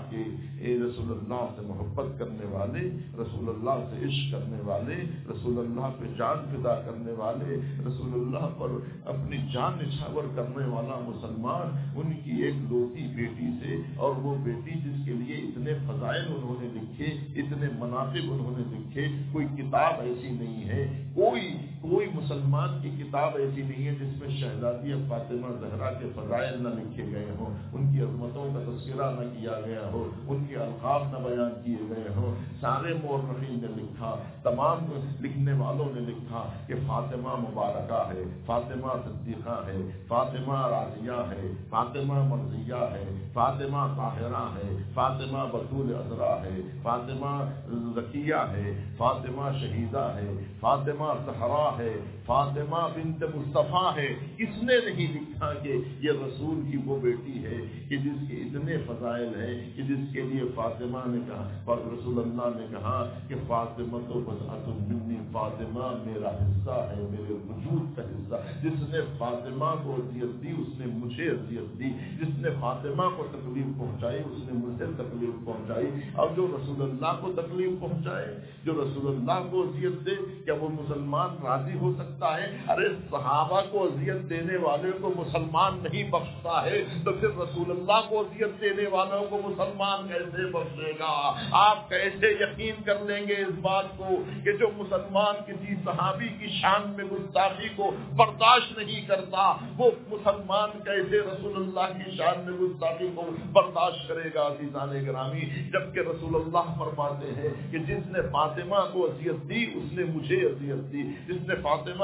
اللہ سے محبت کرنے والے، رسول اللہ سے عشق کرنے والے، رسول اللہ پہ جان فدا کرنے والے، رسول اللہ پر اپنی جان نچھاور کرنے والا مسلمان، ان کی ایک لوٹی بیٹی سے، اور وہ بیٹی جس کے لیے اتنے فضائل انہوں نے لکھے، اتنے مناقب انہوں نے لکھے، کوئی کتاب ایسی نہیں ہے، کوئی مسلمان کی کتاب ایسی نہیں ہے جس میں شہزادی فاطمہ زہرا کے فضائل نہ لکھے گئے ہوں، ان کی عظمتوں کا تذکرہ نہ کیا گیا ہو، ان کے القاب نہ بیان کیے گئے ہوں۔ سارے مورخین نے لکھا، تمام لکھنے والوں نے لکھا کہ فاطمہ مبارکہ ہے، فاطمہ صدیقہ ہے، فاطمہ راضیہ ہے، فاطمہ مرضیہ ہے، فاطمہ طاہرہ ہے، فاطمہ بطول عذرا ہے، فاطمہ زکیہ ہے، فاطمہ شہیدہ ہے، فاطمہ زہرا ہے، فاطمہ بنت مصطفیٰ ہے۔ کس نے نہیں لکھا کہ یہ رسول کی وہ بیٹی ہے کہ جس کے اتنے فضائل ہیں کہ جس کے لیے فاطمہ نے کہا، اور رسول اللہ نے کہا کہ فاطمہ تو بضعۃ منی، فاطمہ میرا حصہ ہے، میرے وجود کا حصہ۔ جس نے فاطمہ کو اذیت دی اس نے مجھے اذیت دی، جس نے فاطمہ کو تکلیف پہنچائی اس نے مجھے تکلیف پہنچائی۔ اور جو رسول اللہ کو تکلیف پہنچائے، جو رسول اللہ کو اذیت دے، کیا وہ مسلمان راضی ہو سکتا ہے؟ ارے صحابہ کو اذیت دینے والے کو مسلمان نہیں بخشتا ہے تو پھر رسول اللہ کو اذیت دینے والوں کو مسلمان کیسے بخشے گا؟ آپ کیسے یقین کر لیں گے اس بات کو کہ جو مسلمان کسی صحابی کی شان میں گستاخی کو برداشت نہیں کرتا، وہ مسلمان کیسے رسول اللہ کی شان میں گستاخی کو برداشت کرے گا؟ عزیزان گرامی، جبکہ رسول اللہ فرماتے ہیں کہ جس نے فاطمہ کو اذیت دی اس نے مجھے اذیت دی، جس نے فاطمہ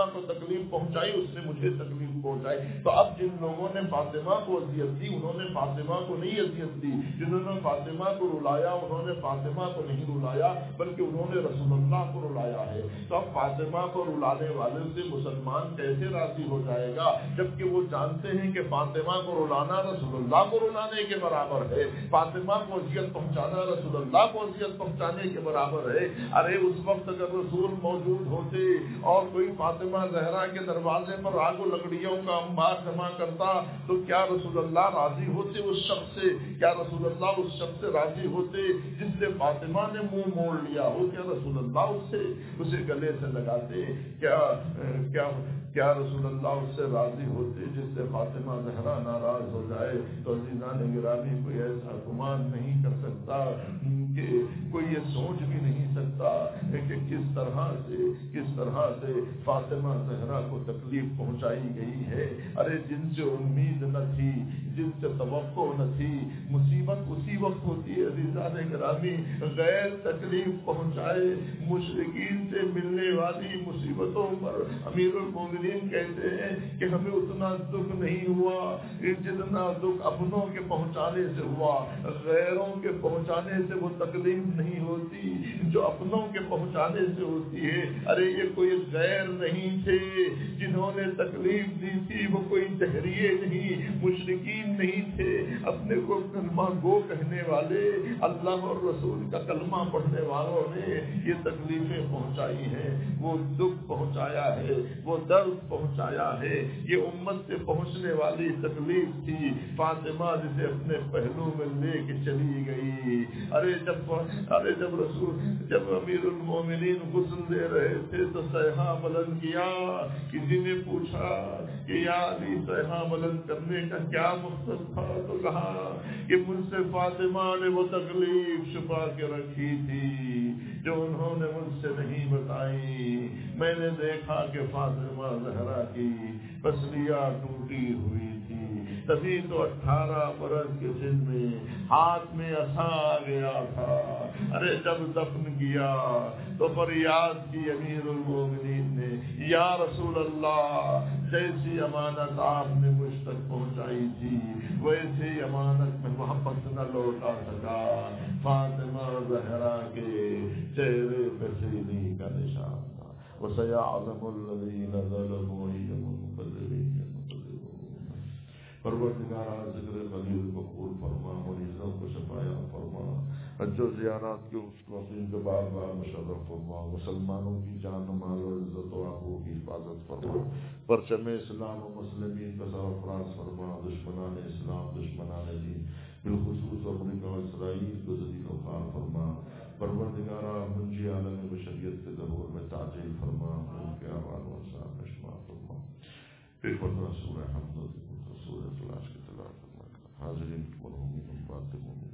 فاطمہ کو تکلیف پہنچائی اس نے مجھے تکلیف پہنچائی. تو اب جن لوگوں نے فاطمہ کو اذیت دی انہوں نے فاطمہ کو نہیں اذیت دی، جنہوں نے فاطمہ کو رلایا انہوں نے فاطمہ کو نہیں رلایا بلکہ انہوں نے رسول اللہ کو رلایا ہے. تو اب فاطمہ کو رلانے والے سے مسلمان کیسے راضی ہو جائے گا جبکہ وہ جانتے ہیں کہ فاطمہ کو رلانا رسول اللہ کو رلانے کے برابر ہے، فاطمہ کو اذیت پہنچانا رسول اللہ کو اذیت پہنچانے کے برابر ہے. ارے اس وقت اگر رسول موجود ہوتے اور کوئی فاطمہ زہرا کے دروازے پر آگ و لکڑیوں کا انبار جمع کرتا تو کیا رسول اللہ راضی ہوتے اس شخص سے؟ کیا رسول اللہ اس شخص سے راضی ہوتے جس سے فاطمہ نے منہ موڑ لیا ہو؟ کیا رسول اللہ اسے گلے سے لگاتے؟ کیا رسول اللہ اس سے راضی ہوتے جس سے فاطمہ زہرا ناراض ہو جائے؟ تو عزیزان گرامی کوئی ایسا گمان نہیں کر سکتا کہ کوئی یہ سوچ بھی نہیں سکتا کہ کس طرح سے فاطمہ زہرا کو تکلیف پہنچائی گئی ہے. ارے جن سے امید نہ تھی، جن سے توقع نہ تھی، مصیبت اسی وقت ہوتی ہے عزیزان گرامی. غیر تکلیف پہنچائے مشرکین سے ملنے والی مصیبتوں پر امیر المومنین کہتے ہیں کہ ہمیں اتنا دکھ نہیں ہوا جتنا دکھ اپنوں کے پہنچانے سے ہوا. غیروں کے پہنچانے سے وہ تکلیف نہیں ہوتی جو اپنوں کے پہنچانے سے ہوتی ہے. ارے یہ کوئی غیر نہیں تھے جنہوں نے تکلیف دی تھی، وہ کوئی دہریے نہیں، مشرکین نہیں تھے، اپنے کو کلمہ گو کہنے والے، اللہ اور رسول کا کلمہ پڑھنے والوں نے یہ تکلیفیں پہنچائی ہیں. وہ دکھ پہنچایا ہے، وہ درد پہنچایا ہے. یہ امت سے پہنچنے والی تکلیف تھی فاطمہ جسے اپنے پہلو میں لے کے چلی گئی. جب امیر المومنین غسل دے رہے تھے تو سیحا بلند کیا. کسی نے پوچھا کہ یا علی سیحا بلند کرنے کا کیا مقصد تھا؟ تو کہا کہ مجھ سے فاطمہ نے وہ تکلیف چھپا کے رکھی تھی جو انہوں نے مجھ سے نہیں بتائی. میں نے دیکھا کہ فاطمہ زہرا کی پسلیاں ٹوٹی ہوئی تھی، تبھی تو 18 برس کے سن میں ہاتھ میں عصا آ گیا تھا. ارے جب دفن کیا تو فریاد کی امیر المومنین نے، یا رسول اللہ جیسی امانت آپ نے مجھ تک پہنچائی تھی ویسی امانت میں واپس نہ لوٹا سکا. فاطمہ زہرا کے چہرے پہ سیدھی کا نشان تھا. وَسَيَعْلَمُ الَّذِينَ ظَلَمُوا أَيَّ مُنقَلِبٍ يَنقَلِبُونَ. پروردگارا ذکر قلیل کو قبول فرما، مریضوں کو شفایا فرما، حج و زیارات کے اس موسم کے بار بار مشرف فرما. مسلمانوں کی جان و مال و عزت و آبرو کی حفاظت فرما. پرچم اسلام و مسلمین کا سرفراز فرما. دشمنان اسلام، دشمنان دین، بالخصوص امریکہ و اسرائیل کو ذلیل و خوار فرما. پروردگارا منجی عالم بشریت کے ظہور میں تعجیل فرما. ان کے اعمال و انصاف میں شمار فرما. پھر 15 سورہ حمد و سورہ اخلاص کی تلاوت فرما. حاضرین مرحومین بات مومن